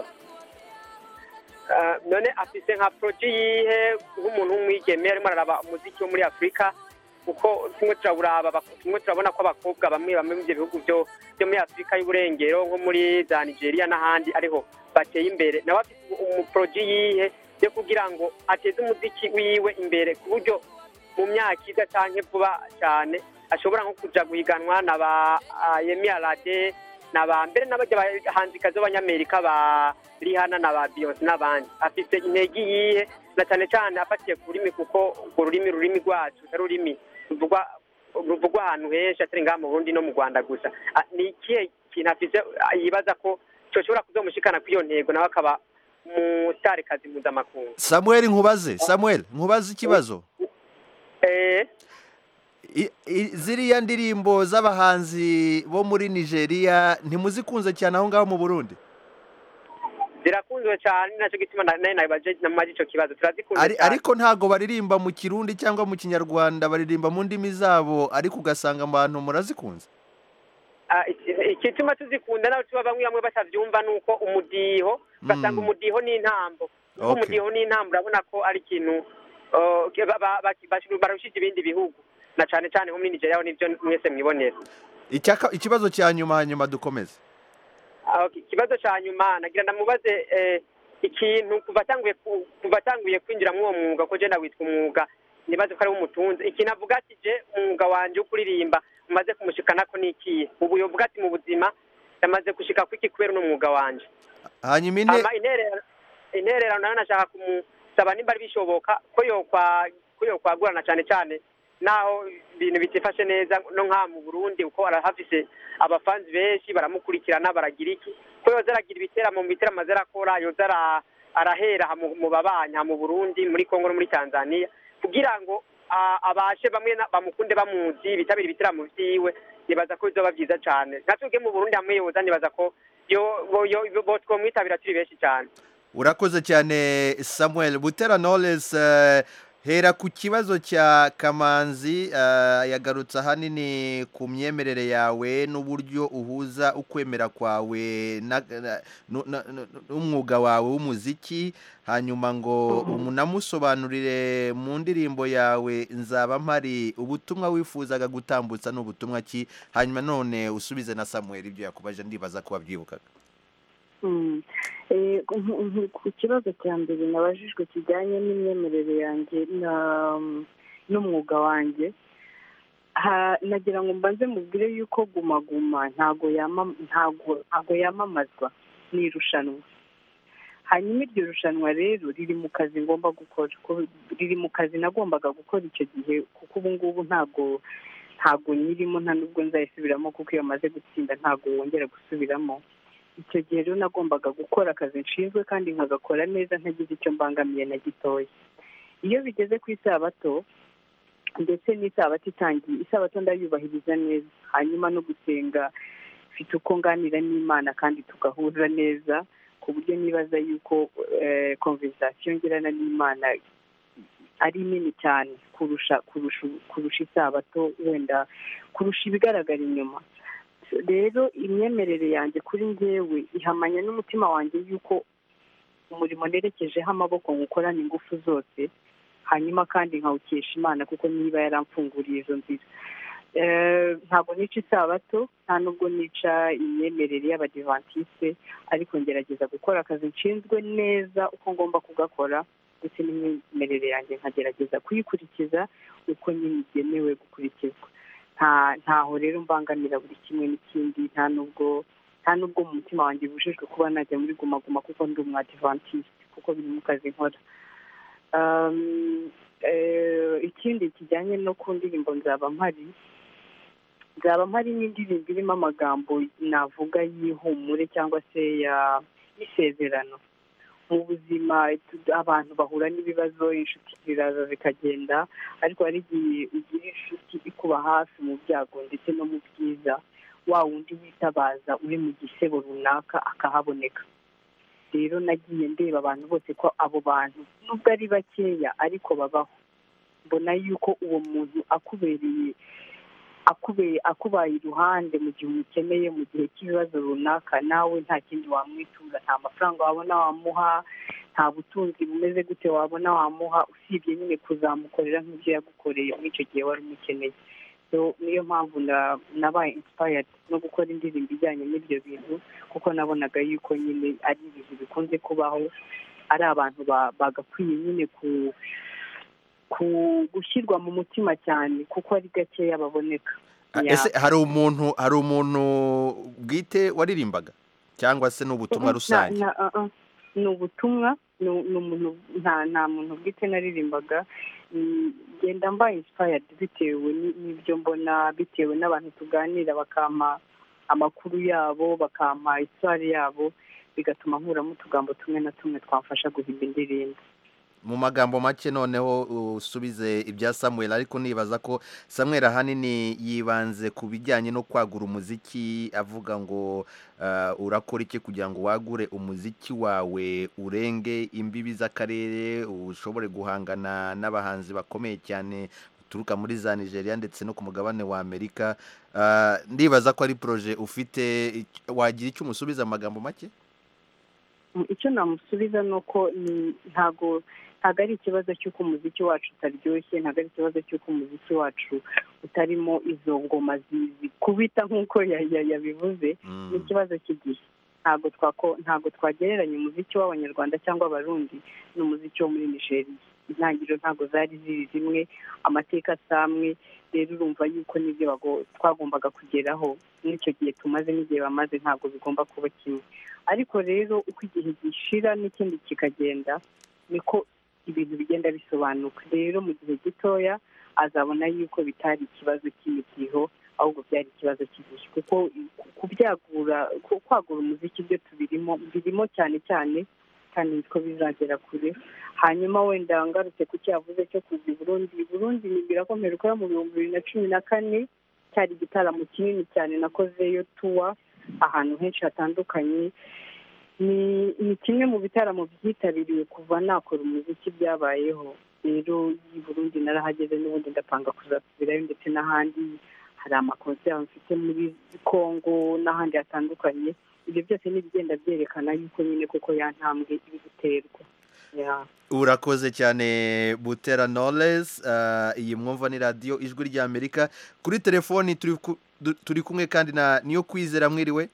None afise nka projet yihe nk'umuntu w'umwigeme arimo araraba umuziki wo muri Afrika kuko tumwe turabura tumwe turabona ko abakobwa bamwe bamwe mu bihugu byo byo muri Afrika y'uburengero nko muri za Nigeria n'ahandi ariho bateye imbere nawe afite umu projet yihe yo kugira ngo ateze umuziki wiwe imbere ku buryo mu myaka iza cyane vuba cyane ashobora nko kuja guhiganwa na ba Yemi Alade na ba mbere n'abajya bahanzikazi b'Abanyamerika ba Rihanna na ba Beyonce n'abandi. Afite intege yihe na cyane cyane afatiye kurimi kuko ururimi rurimi rwacu tarurimi ruvugwa ruvugwa ahantu henshi atari ngaha mu Burundi no mu Rwanda gusa. Ni ikihe kintu afite yibaza ko cyo shobora kuzomushikana kwiyo ntego nawe akaba mu starikazi mpuzamakungu. Samuel nkubaze Samuel nkubaze ikibazo. Eh ziriya ndirimbo z'abahanzi bo muri Nigeria ntimuzikunze cyane aho ngaho mu Burundi? Zirakunzwe cyane nacyo gituma naye nabaje namaje ico kibazo turazikunze. Ariko ntago baririmba mu Kirundi cyangwa mu Kinyarwanda baririmba mu ndimi zabo ariko ugasanga abantu murazikunze. Ah ikituma tuzikunda naho tuba bamwe bamwe batavyumva nuko umudiho basanga umudiho ni intambo. Umudiho ni intambo urabona ko ari ikintu barushije ibindi bihugu na cyane cyane nko muri Nigeria nivyo mwese mwibonera. Ikibazo cya nyuma hanyuma dukomeze. Ikibazo cya nyuma nagira ndamubaze ikintu kuva tanguye kuva tanguye kwinjira mu mwuga ko je ndawitwa umwuga nibaze ko ari umutunze ikintu avuga ati je umwuga wanje ukuririmba umaze kumushikana ko nikiye ubu yovuga ati mu buzima yamaze gushika kwiki kubera no mwuga wanje. Hanyuma ine interera interera nayo nashaka kumusaba nimba ari bishoboka ko yo kwa ko yo kwagurana cyane cyane naho ibintu bitifashe neza no nka mu Burundi uko arahafise abafanzi benshi baramukurikirana baragira iki ko yoza aragira ibitera mu bitera mazera akora yoza arahera mu babanya mu Burundi muri Kongo no muri Tanzania kugira ngo abashe bamwe bamukunde bamuzi bitabira ibitera mu vyiwe nibaza ko bizoba byiza cyane natuge mu Burundi amwe yoza nibaza ko yo yo botwo mwitabira turi benshi cyane. Urakoze cyane Samuel. Butera Knowless hera ku kibazo cya Kamanzi yagarutse ahanini ku myemerere yawe n'uburyo uhuza ukwemera kwawe n'umwuga wawe w'umuziki hanyuma ngo umunamusobanurire mu ndirimbo yawe nzaba mpari ubutumwa wifuzaga gutambutsa n'ubutumwa ki hanyuma none usubize na Samuel ibyo yakubaje ndibaza ko wabyibukaga. ku kibazo cya mbere nabajijwe kijyanye n'imyemerere yanjye n'umwuga wanjye nagira ngo mbanze mubwire yuko Guma Guma ntago yamamazwa ni irushanwa hanyuma iryo rushanwa rero riri mu kazi ngomba gukora riri mu kazi nagombaga gukora icyo gihe kuko ubu ngubu ntago ntago nyirimo nta nubwo nzayisubiramo kuko iyo maze gutsinda ntago wongera gusubiramo. Icyo gihe rero nagombaga gukora akazi nshinzwe kandi nkagakora neza ntagize icyo mbangamiye na gitoya. Iyo bigeze ku isabato ndetse n'isabato itangiye isabato ndayubahiriza neza hanyuma no gusenga mfite uko nganira n'Imana kandi tugahura neza ku buryo nibaza yuko conversation ngirana n'Imana ari nini cyane kurusha kurusha kurusha isabato wenda kurusha ibigaragara inyuma. Rero imyemerere yanjye kuri njyewe ihamanya n'umutima wanjye yuko umurimo nerekejeho amaboko ngukorana ingufu zose, hanyuma kandi nkawukesha Imana kuko niba yaramfunguriye izo nzira. Ntabwo nica isabato, nta nubwo nica imyemerere y'abadivantisite, ariko ngerageza gukora akazi nshinzwe neza uko ngomba kugakora, ndetse n'imyemerere yanjye nkagerageza kuyikurikiza uko nyine igenewe gukurikizwa. Ntaho rero mbangamira buri kimwe n'ikindi, nta nubwo nta nubwo mu mutima wanjye bujijwe kuba najya muri Guma Guma kuko ndi umwadivantisite, kuko biri mu kazi nkora. Ikindi kijyanye no ku ndirimbo nzaba mpari, nzaba mpari n'indirimbo irimo amagambo navuga y'ihumure cyangwa se y'isezerano. Mu buzima abantu bahura n'ibibazo, inshuti ziraza zikagenda, ariko hari igihe ugira inshuti ikuba hafi mu byago ndetse no mu byiza, wa wundi witabaza uri mu gisebo runaka akahaboneka. Rero nagiye ndeba abantu bose ko abo bantu nubwo ari bakeya ariko babaho. Mbona yuko uwo muntu akubereye akubeye akubaye iruhande mu gihe umukeneye, mu gihe cy'ibibazo runaka, nawe nta kindi wamwitura, nta mafaranga wabona wamuha, nta butunzi bumeze gute wabona wamuha, usibye nyine kuzamukorera nk'ibyo yagukoreye muri icyo gihe wari umukeneye. Niyo mpamvu nabaye inspired no gukora indirimbo ijyanye n'ibyo bintu, kuko nabonaga yuko nyine ari ibintu bikunze kubaho, ari abantu bagakwiye nyine gushyirwa mu mutima cyane kuko ari gakeya baboneka. Ese hari umuntu hari umuntu bwite waririmbaga cyangwa se n'ubutumwa rusange? Ni ubutumwa, nta muntu bwite naririmbaga. Genda mbaye inspired bitewe n'ibyo mbona, bitewe n'abantu tuganira bakampa amakuru yabo, bakampa iswari yabo, bigatuma nkuramo utugambo tumwe na tumwe twamfasha guhimba indirimbo. Mu magambo make noneho usubize ibya Samuel, ariko nibaza ko Samuel ahanini yibanze ku bijyanye no kwagura umuziki, avuga ngo urakora iki kugira ngo wagure umuziki wawe urenge imbibi z'akarere, ushobore guhangana n'abahanzi bakomeye cyane uturuka muri za Nigeria ndetse no ku mugabane wa Amerika. Ndibaza ko ari proje ufite, wagira icyo umusubiza amagambo make? Icyo namusubiza ni uko ntago ntabwo ari ikibazo cy'uko umuziki wacu utaryoshye, ntabwo ari ikibazo cy'uko umuziki wacu utarimo izo ngoma zikubita nk'uko yabivuze. Ni ikibazo cy'igihe. Ntabwo twagereranya umuziki w'abanyarwanda cyangwa abarundi n'umuziki wo muri Nigeria. Intangiriro ntabwo zari ziri zimwe, amateka asamwe. Rero urumva yuko n'ibyo twagombaga kugeraho n'icyo gihe tumaze n'igihe bamaze ntabwo bigomba kuba kimwe. Ariko rero uko igihe gishira n'ikindi kikagenda niko ibintu bigenda bisobanuka. Rero mu gihe gitoya azabona yuko bitari ikibazo cy'imitiho, ahubwo byari ikibazo cy'igihe, kuko kubyagura kwagura umuziki byo tubirimo birimo cyane cyane, kandi niko bizagera kure. Hanyuma wenda ngarutse ku cyavuze cyo kuza i Burundi. Burundi nibwira ko mperuka mu bihumbi bibiri na cumi na kane cyari igitaramo kinini cyane nakozeyo tuwa ahantu henshi hatandukanye. Ni kimwe mu bitaramo byitabiriwe kuva nakora umuziki byabayeho. Rero i Burundi narahageze, n'ubundi ndapanga kuzasubirayo, ndetse n'ahandi hari amakonseri mfite muri Kongo n'ahandi hatandukanye. Ibyo byose ni ibigenda byerekana yuko nyine koko yantambwe iri guterwa. Urakoze cyane Butera Knowless. Iyi mwumva ni radiyo Ijwi ry'Amerika. Kuri telefoni turi kumwe kandi na Niyo Kwizera. Mwiriwe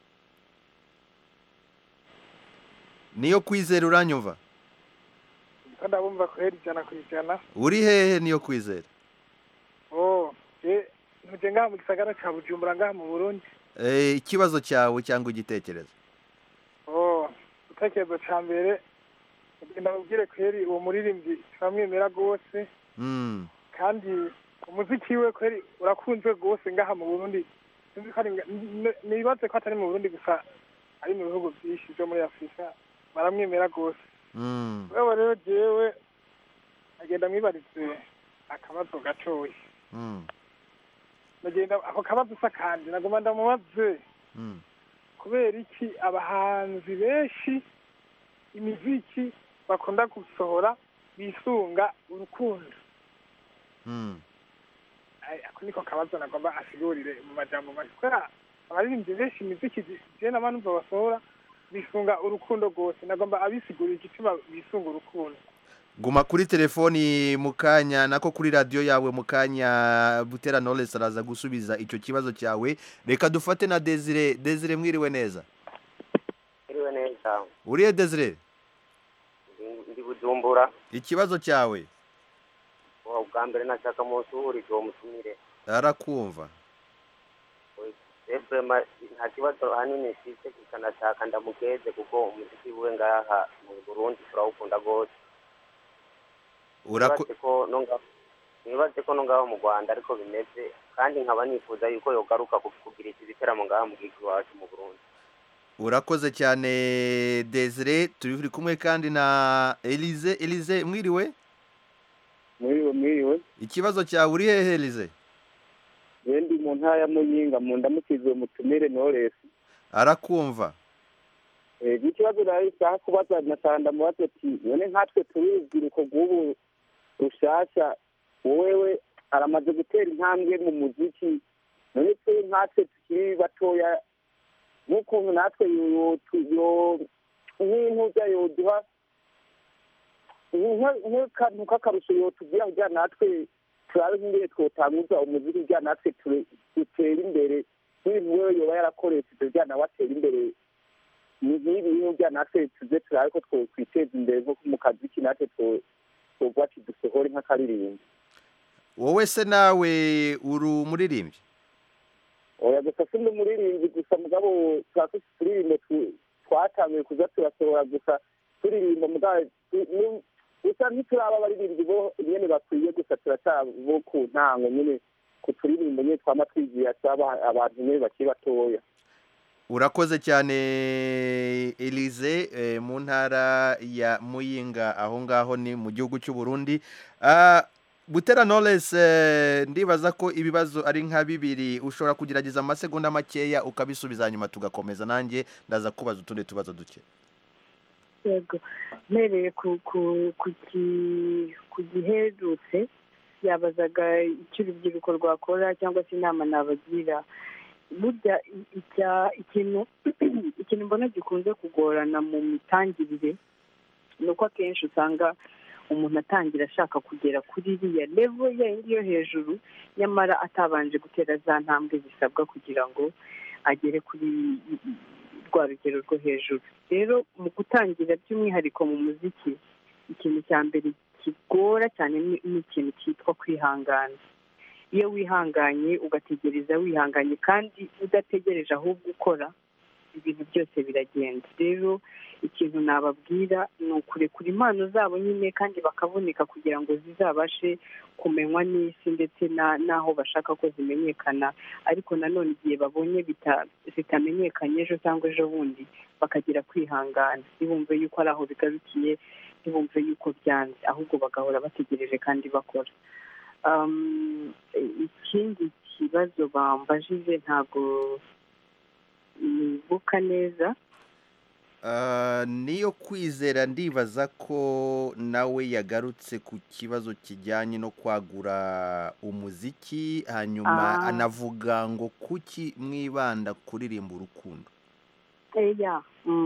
Niyo Kwizera, uranyumva? Ndabumva kweri cyane kwijana. Uri hehe Niyo Kwizera? Oh, eh nuje ngaha mu gisagara cya Bujumbura ngaha mu Burundi. Eh ikibazo cyawe cyangwa igitekerezo? Oh, igitekerezo cya mbere ndabubwire kweri uwo muririmbyi twamwemera gose. Mm. Kandi umuziki we kweri urakunzwe gose ngaha mu Burundi. Nibaze ko atari mu Burundi gusa, ari mu bihugu byinshi byo muri Afurika baramwemera gose. Mm. Wewe rero jewe agenda mwibarize akabazo gatoyi. Mm. Nagenda ako kabazo sakandi nagoma ndamubaze. Mm. Kubera iki abahanzi benshi imiziki bakunda gusohora bisunga urukundo. Mm. Ako niko kabazo nagomba asigurire mu majambo make kubera abaririmbyi benshi imiziki je n'abantu basohora bisunga urukundo rwose nagomba abisigurira igituma bisunga urukundo. Guma kuri telefoni mukanya nako kuri radio yawe mukanya Butera Knowless araza gusubiza icyo kibazo cyawe. Reka dufate na Desire. Desire mwiriwe neza. Mwiriwe neza. Uriye Desire? Ndi Bujumbura. Ikibazo cyawe? Wa bwa mbere nashaka musuri cyo mutumire. Arakumva. Ebema nta kibazo hanini sise kikanashaka ndamugeze kuko umuziki we ngaha mu Burundi turawukunda gose. Urako ko nonga nibaze ko nonga mu Rwanda ariko bimeze kandi nkaba nifuza yuko yogaruka kugira iki biteramo ngaha mu gihugu wacu mu Burundi. Urakoze cyane Desire. Turi kumwe kandi na Elize. Elize mwiriwe? Mwiriwe mwiriwe. Ikibazo cyawe uri hehe Elize? Wendi mu ntara ya Muyinga mu ndamukizwe mutumire Knowless. Arakumva. Eh ikibazo rari saha kubaza nasanda mu bato ati none nkatwe turubwiruko gubu rushasha wewe aramaze gutera intambwe mu muziki none twe nkatwe tukiri batoya nuko natwe yo yo n'intu bya yoduha nk'akantu k'akarusho yotugira kugira natwe turabe nk'ingene twotanguza umuziki kugira natwe dutere imbere n'ibintu wewe yoba yarakoresheje kugira nawe atere imbere ni nk'ibi kugira natwe tuze turabe ko twokwiteza imbere nko mu kazi natwe twovuga ati dusohore nk'akaririmbo. Wowe se nawe uri umuririmbyi? Oya gusa si umuririmbyi gusa mugabo twafise turirimbo twatanguye kuza turasohora gusa turirimba mugabo gusa ntituraba abaririmbyi bo nyene bakwiye gusa turacabo ku ntango nyene ku turirimbo nyene twama twigiye asaba abantu nyene bakiri batoya. Urakoze cyane Elize eh, mu ntara ya Muyinga aho ngaho ni mu gihugu cy'u Burundi. Ah Butera Knowless eh, ndibaza ko ibibazo ari nka bibiri ushobora kugerageza amasegonda makeya ukabisubiza nyuma tugakomeza nanjye ndaza kubaza utundi tubazo duke. Yego mereye ku ku ku giherutse yabazaga icyo urubyiruko rwakora cyangwa se inama nabagira. Burya icya ikintu ikintu mbona gikunze kugorana mu mitangirire nuko akenshi usanga umuntu atangira ashaka kugera kuri iriya level yindi yo hejuru nyamara atabanje gutera za ntambwe zisabwa kugira ngo agere kuri rwa rugero rwo hejuru. Rero mu gutangira by'umwihariko mu muziki ikintu cya mbere kigora cyane ni ikintu cyitwa kwihangana. Iyo wihanganye ugategereza wihanganye kandi udategereje ahubwo ukora ibintu byose biragenda. Rero ikintu nababwira ni ukurekura impano zabo nyine kandi bakavunika kugira ngo zizabashe kumenywa n'isi ndetse n'aho bashaka ko zimenyekana, ariko nanone igihe babonye zitamenyekanye ejo cyangwa ejo bundi bakagira kwihangana, ntibumve yuko ari aho bigarukiye, ntibumve yuko byanze, ahubwo bagahora bategereje kandi bakora. Ikindi kibazo bambajije ntabwo nibuka neza. Niyo kwizera ndibaza ko nawe yagarutse ku kibazo kijyanye no kwagura umuziki hanyuma anavuga ngo kuki mwibanda kuririmba urukundo. Eya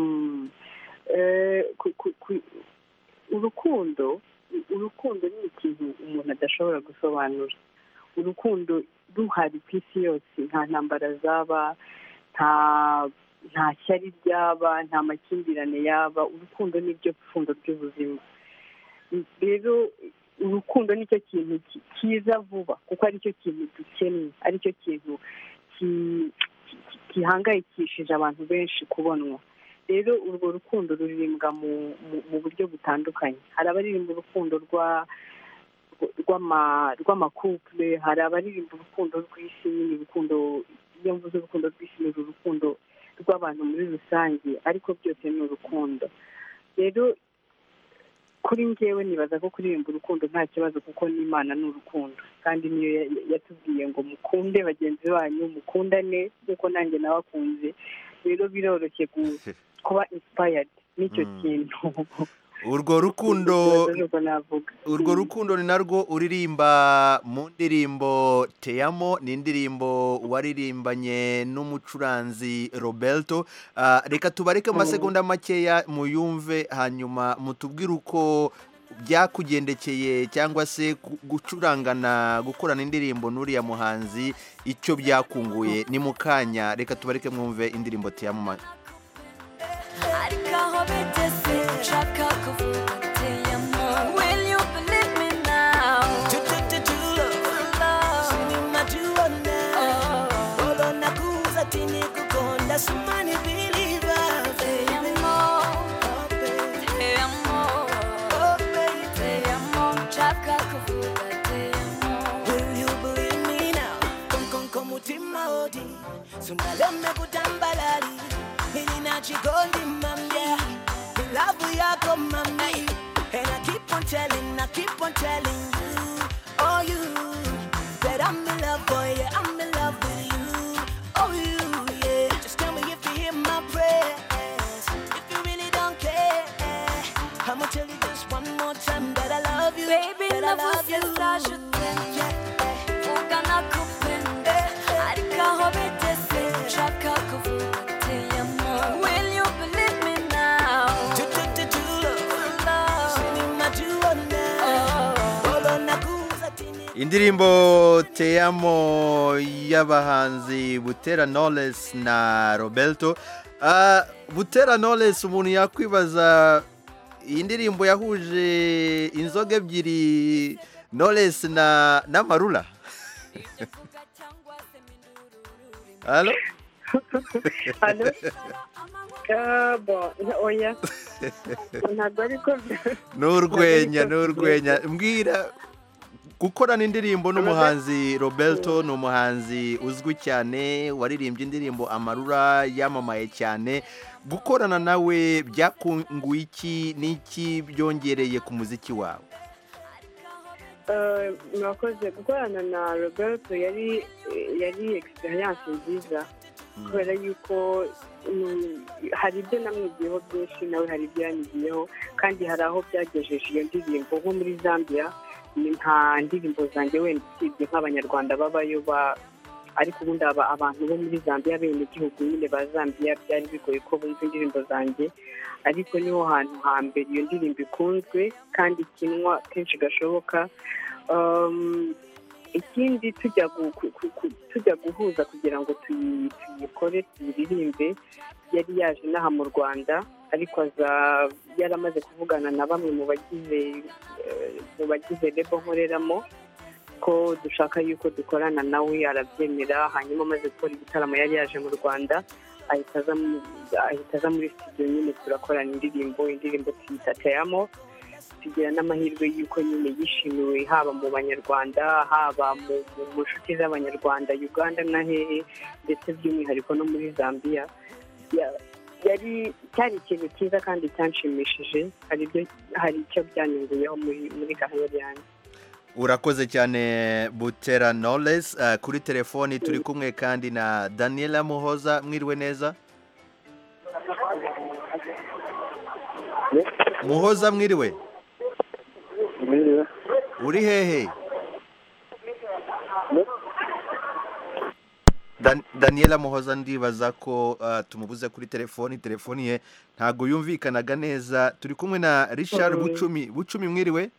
urukundo urukundo ni ikintu umuntu adashobora gusobanura. Urukundo ruhari ku isi yose, nta ntambara zaba, nta nta shyari ryaba, nta makimbirane yaba. Urukundo ni ryo pfundo ry'ubuzima. Rero urukundo ni cyo kintu kiza vuba kuko ari cyo kintu dukeneye, ari cyo kintu gihangayikishije abantu benshi kubonwa. Rero urwo rukundo ruririmbwa mu buryo butandukanye. Hari abaririmba urukundo rw'amakupure, hari abaririmba urukundo rw'isi nyine, urukundo iyo mvuze urukundo rw'isi ni urukundo rw'abantu muri rusange, ariko byose ni urukundo. Rero kuri njyewe nibaza ko kuririmba urukundo nta kibazo kuko n'Imana ni urukundo kandi niyo yatubwiye ngo mukunde bagenzi banyu, mukundane nk'uko nanjye nabakunze. Rero biroroshye kuba inspired n'icyo kintu. urwo rukundo urwo rukundo ni narwo uririmba mu ndirimbo Teyamo, ni indirimbo waririmbanye n'umucuranzi Roberto. Ah, reka tubareke mu masegonda makeya muyumve, hanyuma mutubwire uko byakugendekeye cyangwa se gu- gucurangana gukorana indirimbo n'uriya muhanzi icyo byakunguye. Ni mu kanya, reka tubareke mwumve indirimbo Teyamo. ma- ariko aho bigeze nshaka kuvuga Teyamo. Will you believe me now? Sunaleme kutambalali nina chikondi mamya love yako mama, and I keep on telling, I keep on telling you, oh you, that I'm in love, boy, yeah, I'm in love with you, oh you, yeah, just tell me if you hear my prayers, if you really don't care, I'ma tell you this one more time that I love you, Baby, that I love you, navuze je t'aime, vuga nakupenda, ariko aho bigeze nshaka kuvuga Teyamo. Will you believe me now? Indirimbo Teyamo y'abahanzi Butera Knowless na Roberto. Ah, Butera Knowless, umuntu yakwibaza iyi ndirimbo yahuje inzoga ebyiri, Knowless na na Marula. Halo? Halo? Ah, bon, oya. Ntabwo ariko N'urwenya, n'urwenya. Mbwira, gukorana indirimbo n'umuhanzi Roberto, ni umuhanzi uzwi cyane, waririmbye indirimbo Amarura yamamaye cyane. Gukorana nawe byakunguye iki n'iki byongereye ku muziki wawe? Eh, murakoze. Gukorana na Roberto yari yari experience nziza kubera yuko mm, hari ibyo namwigiyeho byinshi, nawe hari ibyo yanyigiyeho, kandi hari aho byagejeje iyo ndirimbo. Nko muri Zambia ni nta ndirimbo zanjye wenda usibye nk'abanyarwanda babayo ba, ariko ubundi aba abantu bo muri Zambia, bene igihugu nyine ba Zambia, byari bigoye ko bumva indirimbo zanjye, ariko niho hantu hambere iyo ndirimbo ikunzwe kandi ikinwa kenshi gashoboka. Um, ikindi tujya gu- ku- ku- ku- tujya guhuza kugira ngo tuyi- tuyikore tuyiririmbe, yari yaje inaha mu Rwanda, ariko aza yaramaze kuvugana na bamwe mu bagize eh, mu bagize lebo nkoreramo ko dushaka yuko dukorana nawe, arabyemera. Hanyuma amaze gukora igitaramo yari yaje mu Rwanda, ahita aza mu- ahita aza muri studio, nyine turakorana indirimbo indirimbo tuyita Teyamo. Tugira n'amahirwe y'uko nyine yishimiwe haba mu banyarwanda, haba mu mu- mu nshuti z'abanyarwanda, Uganda na hehe, ndetse by'umwihariko no muri Zambia. Ya- yari cyari ikintu cyiza kandi cyanshimishije, hari ibyo hari icyo byanyunguyeho muri muri gahunda yanjye. Urakoze cyane Butera Knowless. Uh, kuri telefoni turi kumwe kandi na Daniela Muhoza. Mwiriwe neza? Muhoza, mwiriwe? Mwiriwe. Uri hehe? Dan Daniela Muhoza, ndibaza ko uh, tumubuze kuri telefoni, telefoni ye ntago yumvikanaga neza. Turi kumwe na Richard Mhm. Bucumi. Bucumi, mwiriwe?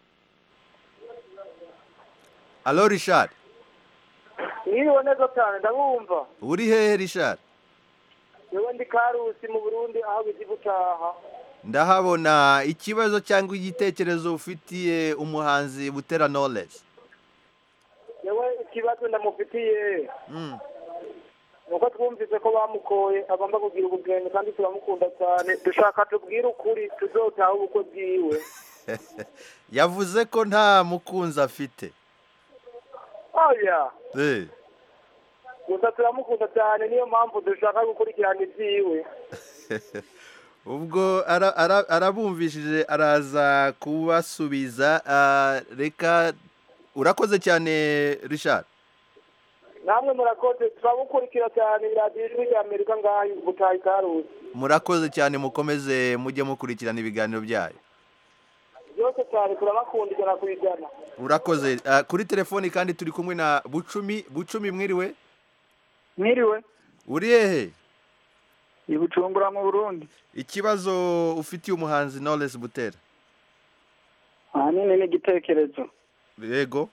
Allo Richard, Mwiriwe neza cyane, ndabumva. uri hehe Richard? Yewe ndi Karusi mu Burundi, aho bizi gutaha. Ndahabona. Ikibazo cyangwa igitekerezo ufitiye umuhanzi Butera Knowless? Yewe ikibazo ndamufitiye. Mm. Nuko twumvise ko bamukoye agomba kugira ubugenge kandi turamukunda cyane. Dushaka tubwire ukuri tuzotaha ubukwe bwiwe. Yavuze ko nta mukunzi afite. Oya. Eh. Gusa turamukunda cyane, niyo mpamvu dushaka gukurikirana ibyiwe. Ubwo ara- ara- arabumvishije araza kubasubiza. Ah, reka, urakoze cyane Richard. Namwe murakoze, turamukurikira cyane iradiyo ijwi rya Amerika ngaho gutaha i Karusi. Murakoze cyane, mukomeze mujye mukurikirana ibiganiro byayo. byose cyane turabakunda ijana ku ijana. urakoze. Ah, kuri telefoni kandi turi kumwe na Bucumi. Bucumi mwiriwe? Mwiriwe. Uri hehe? I Bujumbura mu Burundi. Ikibazo ufitiye umuhanzi Knowless Butera? Ahanini ni igitekerezo. Yego.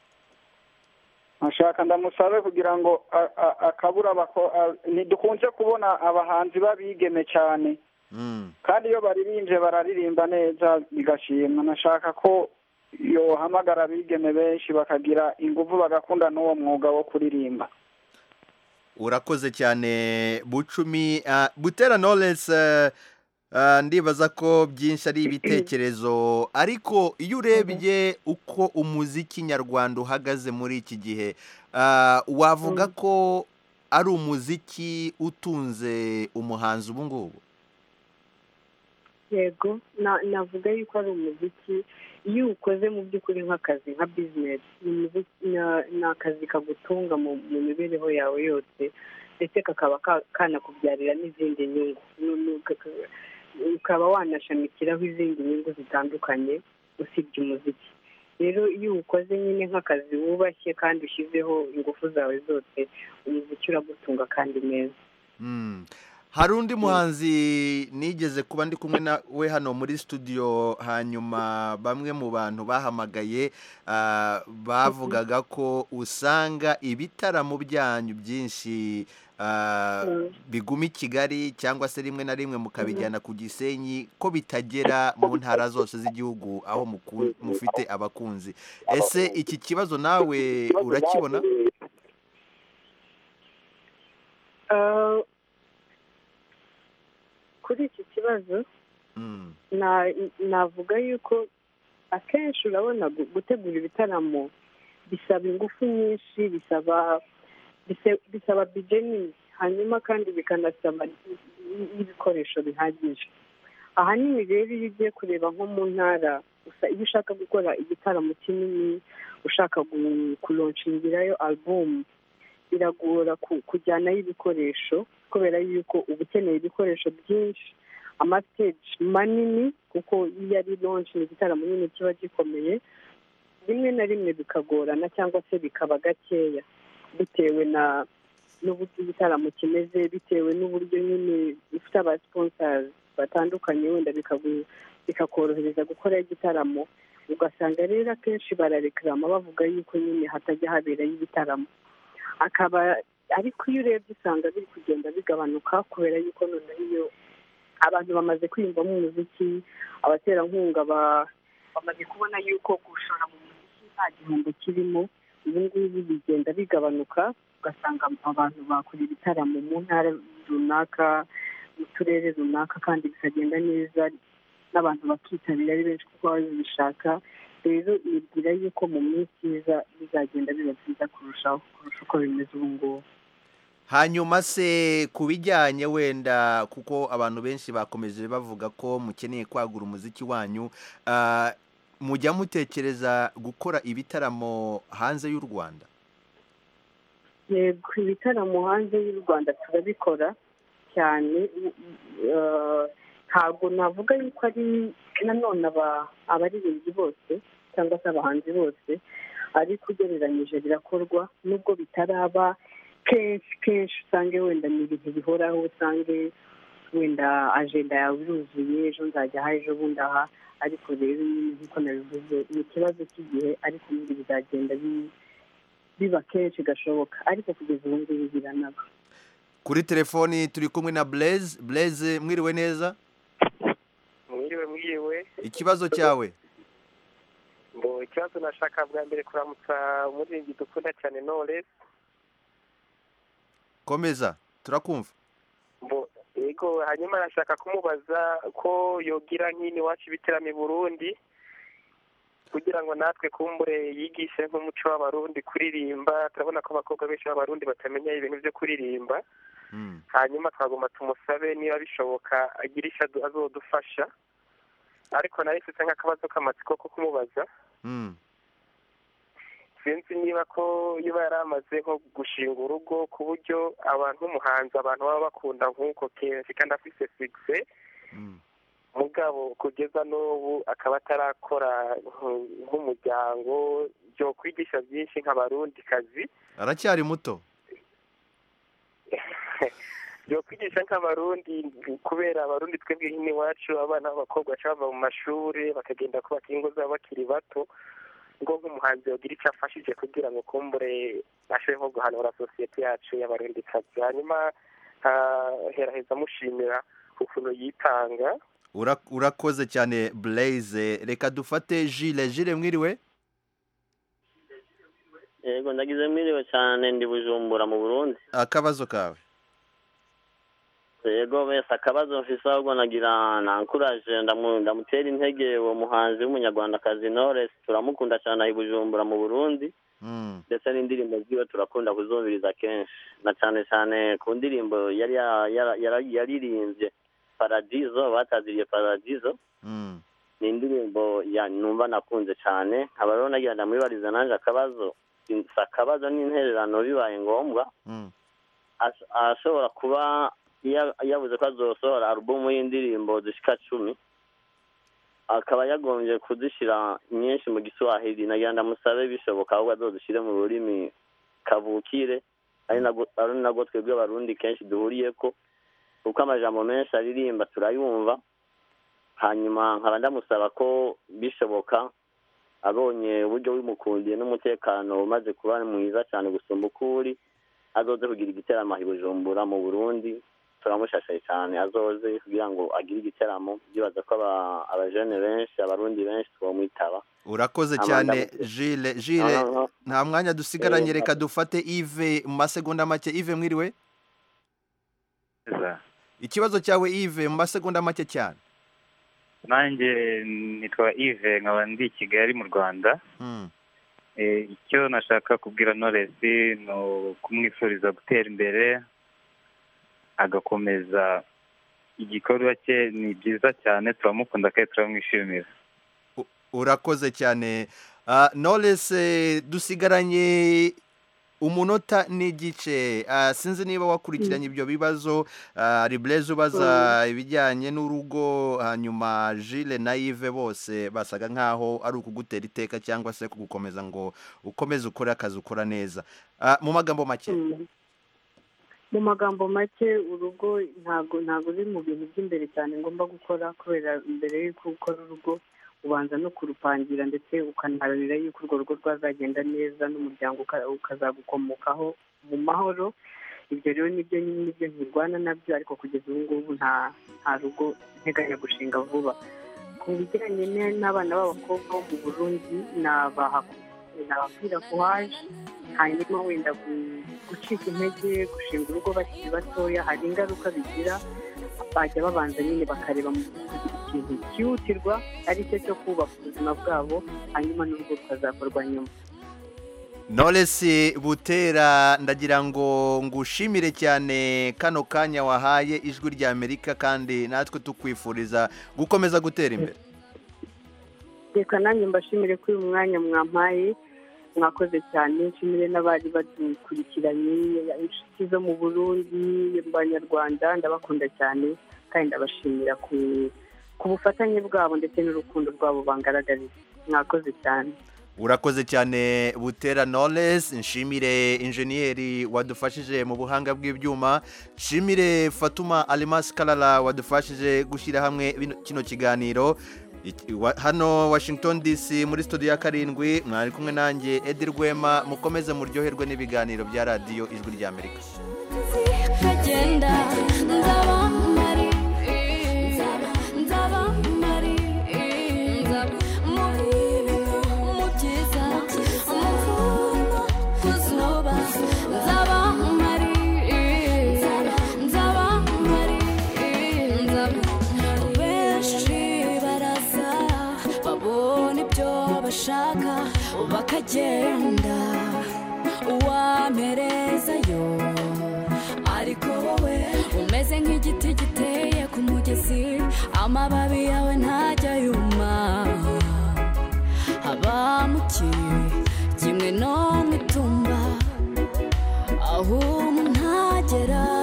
Ashaka ndamusabe kugira ngo a- a- akabura bako a- ntidukunze kubona abahanzi babigeme cyane. Mm. Kandi iyo baririmbye bararirimba neza bigashimwa. Nashaka ko yohamagara abigeme benshi bakagira ingufu bagakunda n'uwo mwuga wo kuririmba. Urakoze cyane Bucumi. Ah, Butera Knowless, eh, ah, ndibaza ko byinshi ari ibitekerezo, ariko iyo urebye uko umuziki nyarwanda uhagaze muri iki gihe, ah, wavuga ko ari umuziki utunze umuhanzi ubu ngubu? yego na- navuga yuko ari umuziki iyo ukoze mu by'ukuri nk'akazi nka bizinesi ni umuziki- na- ni akazi kagutunga mu mu mibereho yawe yose, ndetse kakaba ka- kanakubyarira n'izindi nyungu. Nu- nu- kaka- ukaba wanashamikiraho izindi nyungu zitandukanye usibye umuziki. rero iyo uwukoze nyine nk'akazi wubashye kandi ushyizeho ingufu zawe zose, umuziki uragutunga kandi neza. Mm. Hari undi muhanzi nigeze kuba ndi kumwe na we hano muri studio, hanyuma bamwe mu bantu bahamagaye ah, bavugaga ko usanga ibitaramo byanyu byinshi ah, biguma i Kigali cyangwa se rimwe na rimwe mukabijyana ku Gisenyi, ko bitagera mu ntara zose z'igihugu aho muku- mufite abakunzi. Ese iki kibazo nawe urakibona? Ah, kuri iki kibazo Mm. na- navuga yuko akenshi urabona gu- gutegura ibitaramo bisaba ingufu nyinshi, bisaba bise- bisaba bije nini, hanyuma kandi bikanasaba n- n'ibikoresho bihagije. ahanini rero iyo ugiye kureba nko mu ntara, usa- iyo ushaka gukora igitaramo kinini, ushaka gu- kulonshingirayo album, biragora ku- kujyanayo ibikoresho, kubera yuko uba ukeneye ibikoresho byinshi, amastage manini, kuko iyo ari launch ni igitaramo nyine kiba gikomeye, rimwe na rimwe bikagorana cyangwa se bikaba gakeya bitewe na n'uburyo igitaramo kimeze, bitewe n'uburyo nyine ufite aba sponsors batandukanye, wenda bikagu- bikakorohereza gukora igitaramo. Ugasanga rero akenshi barareklama bavuga yuko nyine hatajya haberayo ibitaramo, akaba ariko iyo urebye usanga biri kugenda bigabanuka, kubera yuko noneho iyo abantu bamaze kwiyumvamo umuziki, abaterankunga ba- bamaze kubona yuko gushora mu muziki nta gihombo kirimo, ubu ngubu bigenda bigabanuka, ugasanga abantu bakora ibitaramo mu ntara runaka, mu turere runaka, kandi bikagenda neza n'abantu bakitabira ari benshi kuko baba babishaka. Rero nibwira yuko mu minsi iza bizagenda biba byiza kurushaho kurusha uko bimeze ubu ngubu. Hanyuma se ku bijyanye wenda, kuko abantu benshi bakomeje bavuga ko mukeneye kwagura umuziki wanyu, ah, mujya mutekereza gukora ibitaramo hanze y'u Rwanda? yego ibitaramo hanze y'u Rwanda turabikora cyane. eh, ntabwo navuga yuko ari nanone aba- abaririmbyi bose cyangwa se abahanzi bose, ariko ugereranyije birakorwa, nubwo bitaraba kenshi kenshi usange wenda ni ibintu bihoraho, usange wenda ajenda yawe iruzuye, ejo nzajya aha, ejo bundi aha, ariko rero nyine nk'uko nabivuze ni ikibazo cy'igihe, ariko n'ibindi bizagenda bi- biba kenshi gashoboka, ariko kugeza ubu ngubu biranaba. Kuri telefoni turi kumwe na Blaise. Blaise, mwiriwe neza? mwiriwe mwiriwe Ikibazo cyawe? ngo ikibazo nashaka bwa mbere kuramutsa umuririmbyi dukunda cyane Knowless. Komeza, turakumva. Mbo yego, hanyuma nashaka kumubaza ko yogira nk'ini wacu ibiteramo i Burundi, kugira ngo natwe kumbure yigishe nk'umuco w'abarundi kuririmba. Turabona ko abakobwa benshi b'abarundi batamenya ibintu byo kuririmba. Hanyuma twagomba tumusabe niba bishoboka agira icyo adu- azodufasha, ariko nawe mfite nk'akabazo k'amatsiko ko kumubaza. Mm. Sinzi niba ko iyo yari amaze nko gushinga urugo, ku buryo abantu nk'umuhanzi abantu baba bakunda nk'uko kenshi kandi afite sigise, mugabo kugeza n'ubu akaba atarakora nk- nk'umuryango byo kwigisha byinshi nk'abarundi kazi aracyari muto byo kwigisha nk'abarundi kubera abarundi twebwe hino iwacu abana b'abakobwa baca bava mu mashuri bakagenda kubaka ingo zabo bakiri bato ngo nk'umuhanzi yogira icyo afashije kugira ngo kumbure ashobore nko guhanura sosiyete yacu y'abarundi kazi hanyuma nkaheraheza amushimira ukuntu yitanga. Ura- urakoze cyane Blaise reka dufate Gilles Gilles mwiriwe Yego ndagize mwiriwe cyane ndi Bujumbura mu Burundi. akabazo kawe Yego bese akabazo mfise ahubwo nagira nankuraje ndamu- ndamutera intege uwo muhanzi w'umunyarwandakazi Knowless turamukunda cyane ahi Bujumbura mu Burundi Mm. ndetse n'indirimbo ziwe turakunda kuzumviriza kenshi na cyane cyane ku ndirimbo yari ya- yara- yara- yaririmbye Paradiso bataziriye Paradiso Mm. ni indirimbo ya numva nakunze cyane nkaba rero nagira ndamwibariza nanje akabazo si akabazo n'intererano bibaye ngombwa Mm. ash- ashobora kuba ya- yavuze ko azosohora alubumu y'indirimbo zishika cumi akaba yagombye kuzishyira nyinshi mu Giswahili nagira ndamusabe bishoboka ahubwo azozishyire mu rurimi kavukire ari nago ari nago twebwe abarundi kenshi duhuriyeko kuko amajambo menshi aririmba turayumva hanyuma nkaba ndamusaba ko bishoboka abonye uburyo bimukundiye n'umutekano umaze kuba mwiza cyane gusumba ukuri azoze kugira igiteramo i Bujumbura mu Burundi turamushashaye cyane azoze kugira ngo agire igiteramo byibaza ko aba- abajene benshi abarundi benshi twomwitaba. urakoze Amanda cyane Mutesi. Gilles Gilles No, no, no. nta mwanya dusigaranye Eh, reka dufate Yves mu masegonda make Yves mwiriwe ikibazo cyawe Yves mu masegonda make cyane nanjye nitwa Yves nkaba ndi i Kigali mu Rwanda. Mm. Eh, icyo nashaka kubwira Knowless ni ukumwifuriza gutera imbere agakomeza igikorwa cye ni byiza cyane turamukunda kandi turamwishimira. urakoze cyane Ah, Knowless eh, dusigaranye umunota n'igice Ah, sinzi niba wakurikiranye ibyo bibazo Ah, hari Blaise ubaza ibijyanye n'urugo hanyuma Gilles na Yves bose basaga nkaho ari ukugutera iteka cyangwa se kugukomeza ngo ukomeze ukore akazi ukora neza Ah, mu magambo make Mm. mu magambo make urugo ntabwo ntabwo uri mu bintu by'imbere cyane ngomba gukora kubera mbere y'uko ukora urugo ubanza no kurupangira ndetse ukanaharanira yuko urwo rugo rwazagenda neza n'umuryango uka- ukazagukomokaho mu mahoro ibyo rero nibyo nibyo ntirwana nabyo ariko kugeza ubu ngubu nta nta rugo nteganya gushinga vuba ku bijyanye ne- n'abana b'abakobwa bo mu Burundi nabaha nababwira ko haje hanyuma wenda gu- gucika intege gushinga urugo bakiri batoya hari ingaruka bigira bajya babanza nyine bakareba mu ikintu cyihutirwa ari cyo cyo kubaka ubuzima bwabo hanyuma n'urugo rukazakorwa nyuma. Knowless Butera ndagira ngo ngushimire cyane kano kanya wahaye ijwi rya Amerika kandi natwe tukwifuriza gukomeza gutera imbere reka nanjye mbashimire ko uyu mwanya mwampaye mwakoze cyane nshimire n'abari badukurikiranye inshuti zo mu Burundi abanyarwanda ndabakunda cyane kandi ndabashimira ku ku bufatanye bwabo ndetse n'urukundo rwabo bangaragariza mwakoze cyane urakoze cyane Butera Knowless nshimire injeniyeri wadufashije mu buhanga bw'ibyuma nshimire Fatuma Alimas Kalala wadufashije gushyira hamwe bino- kino kiganiro Iki- wa- hano Washington D C muri studio ya karindwi mwari kumwe nanjye Edi Rwema mukomeze muryoherwe n'ibiganiro bya radiyo ijwi rya Amerika Agenda, nzaba mpari, nzaba, nzaba mpari, nzaba mu bibi no mu byiza, mu mvura, ku zuba, nzaba mpari, nzaba, nzaba mpari, nzaba. Benshi baraza, babona ibyo bashaka, bakagenda, uwamperezayo ariko wowe umeze nk'igiti giteye ku mugezi amababi yawe ntajya yuma haba mu ki kimwe no mu itumba aho umuntu ntagera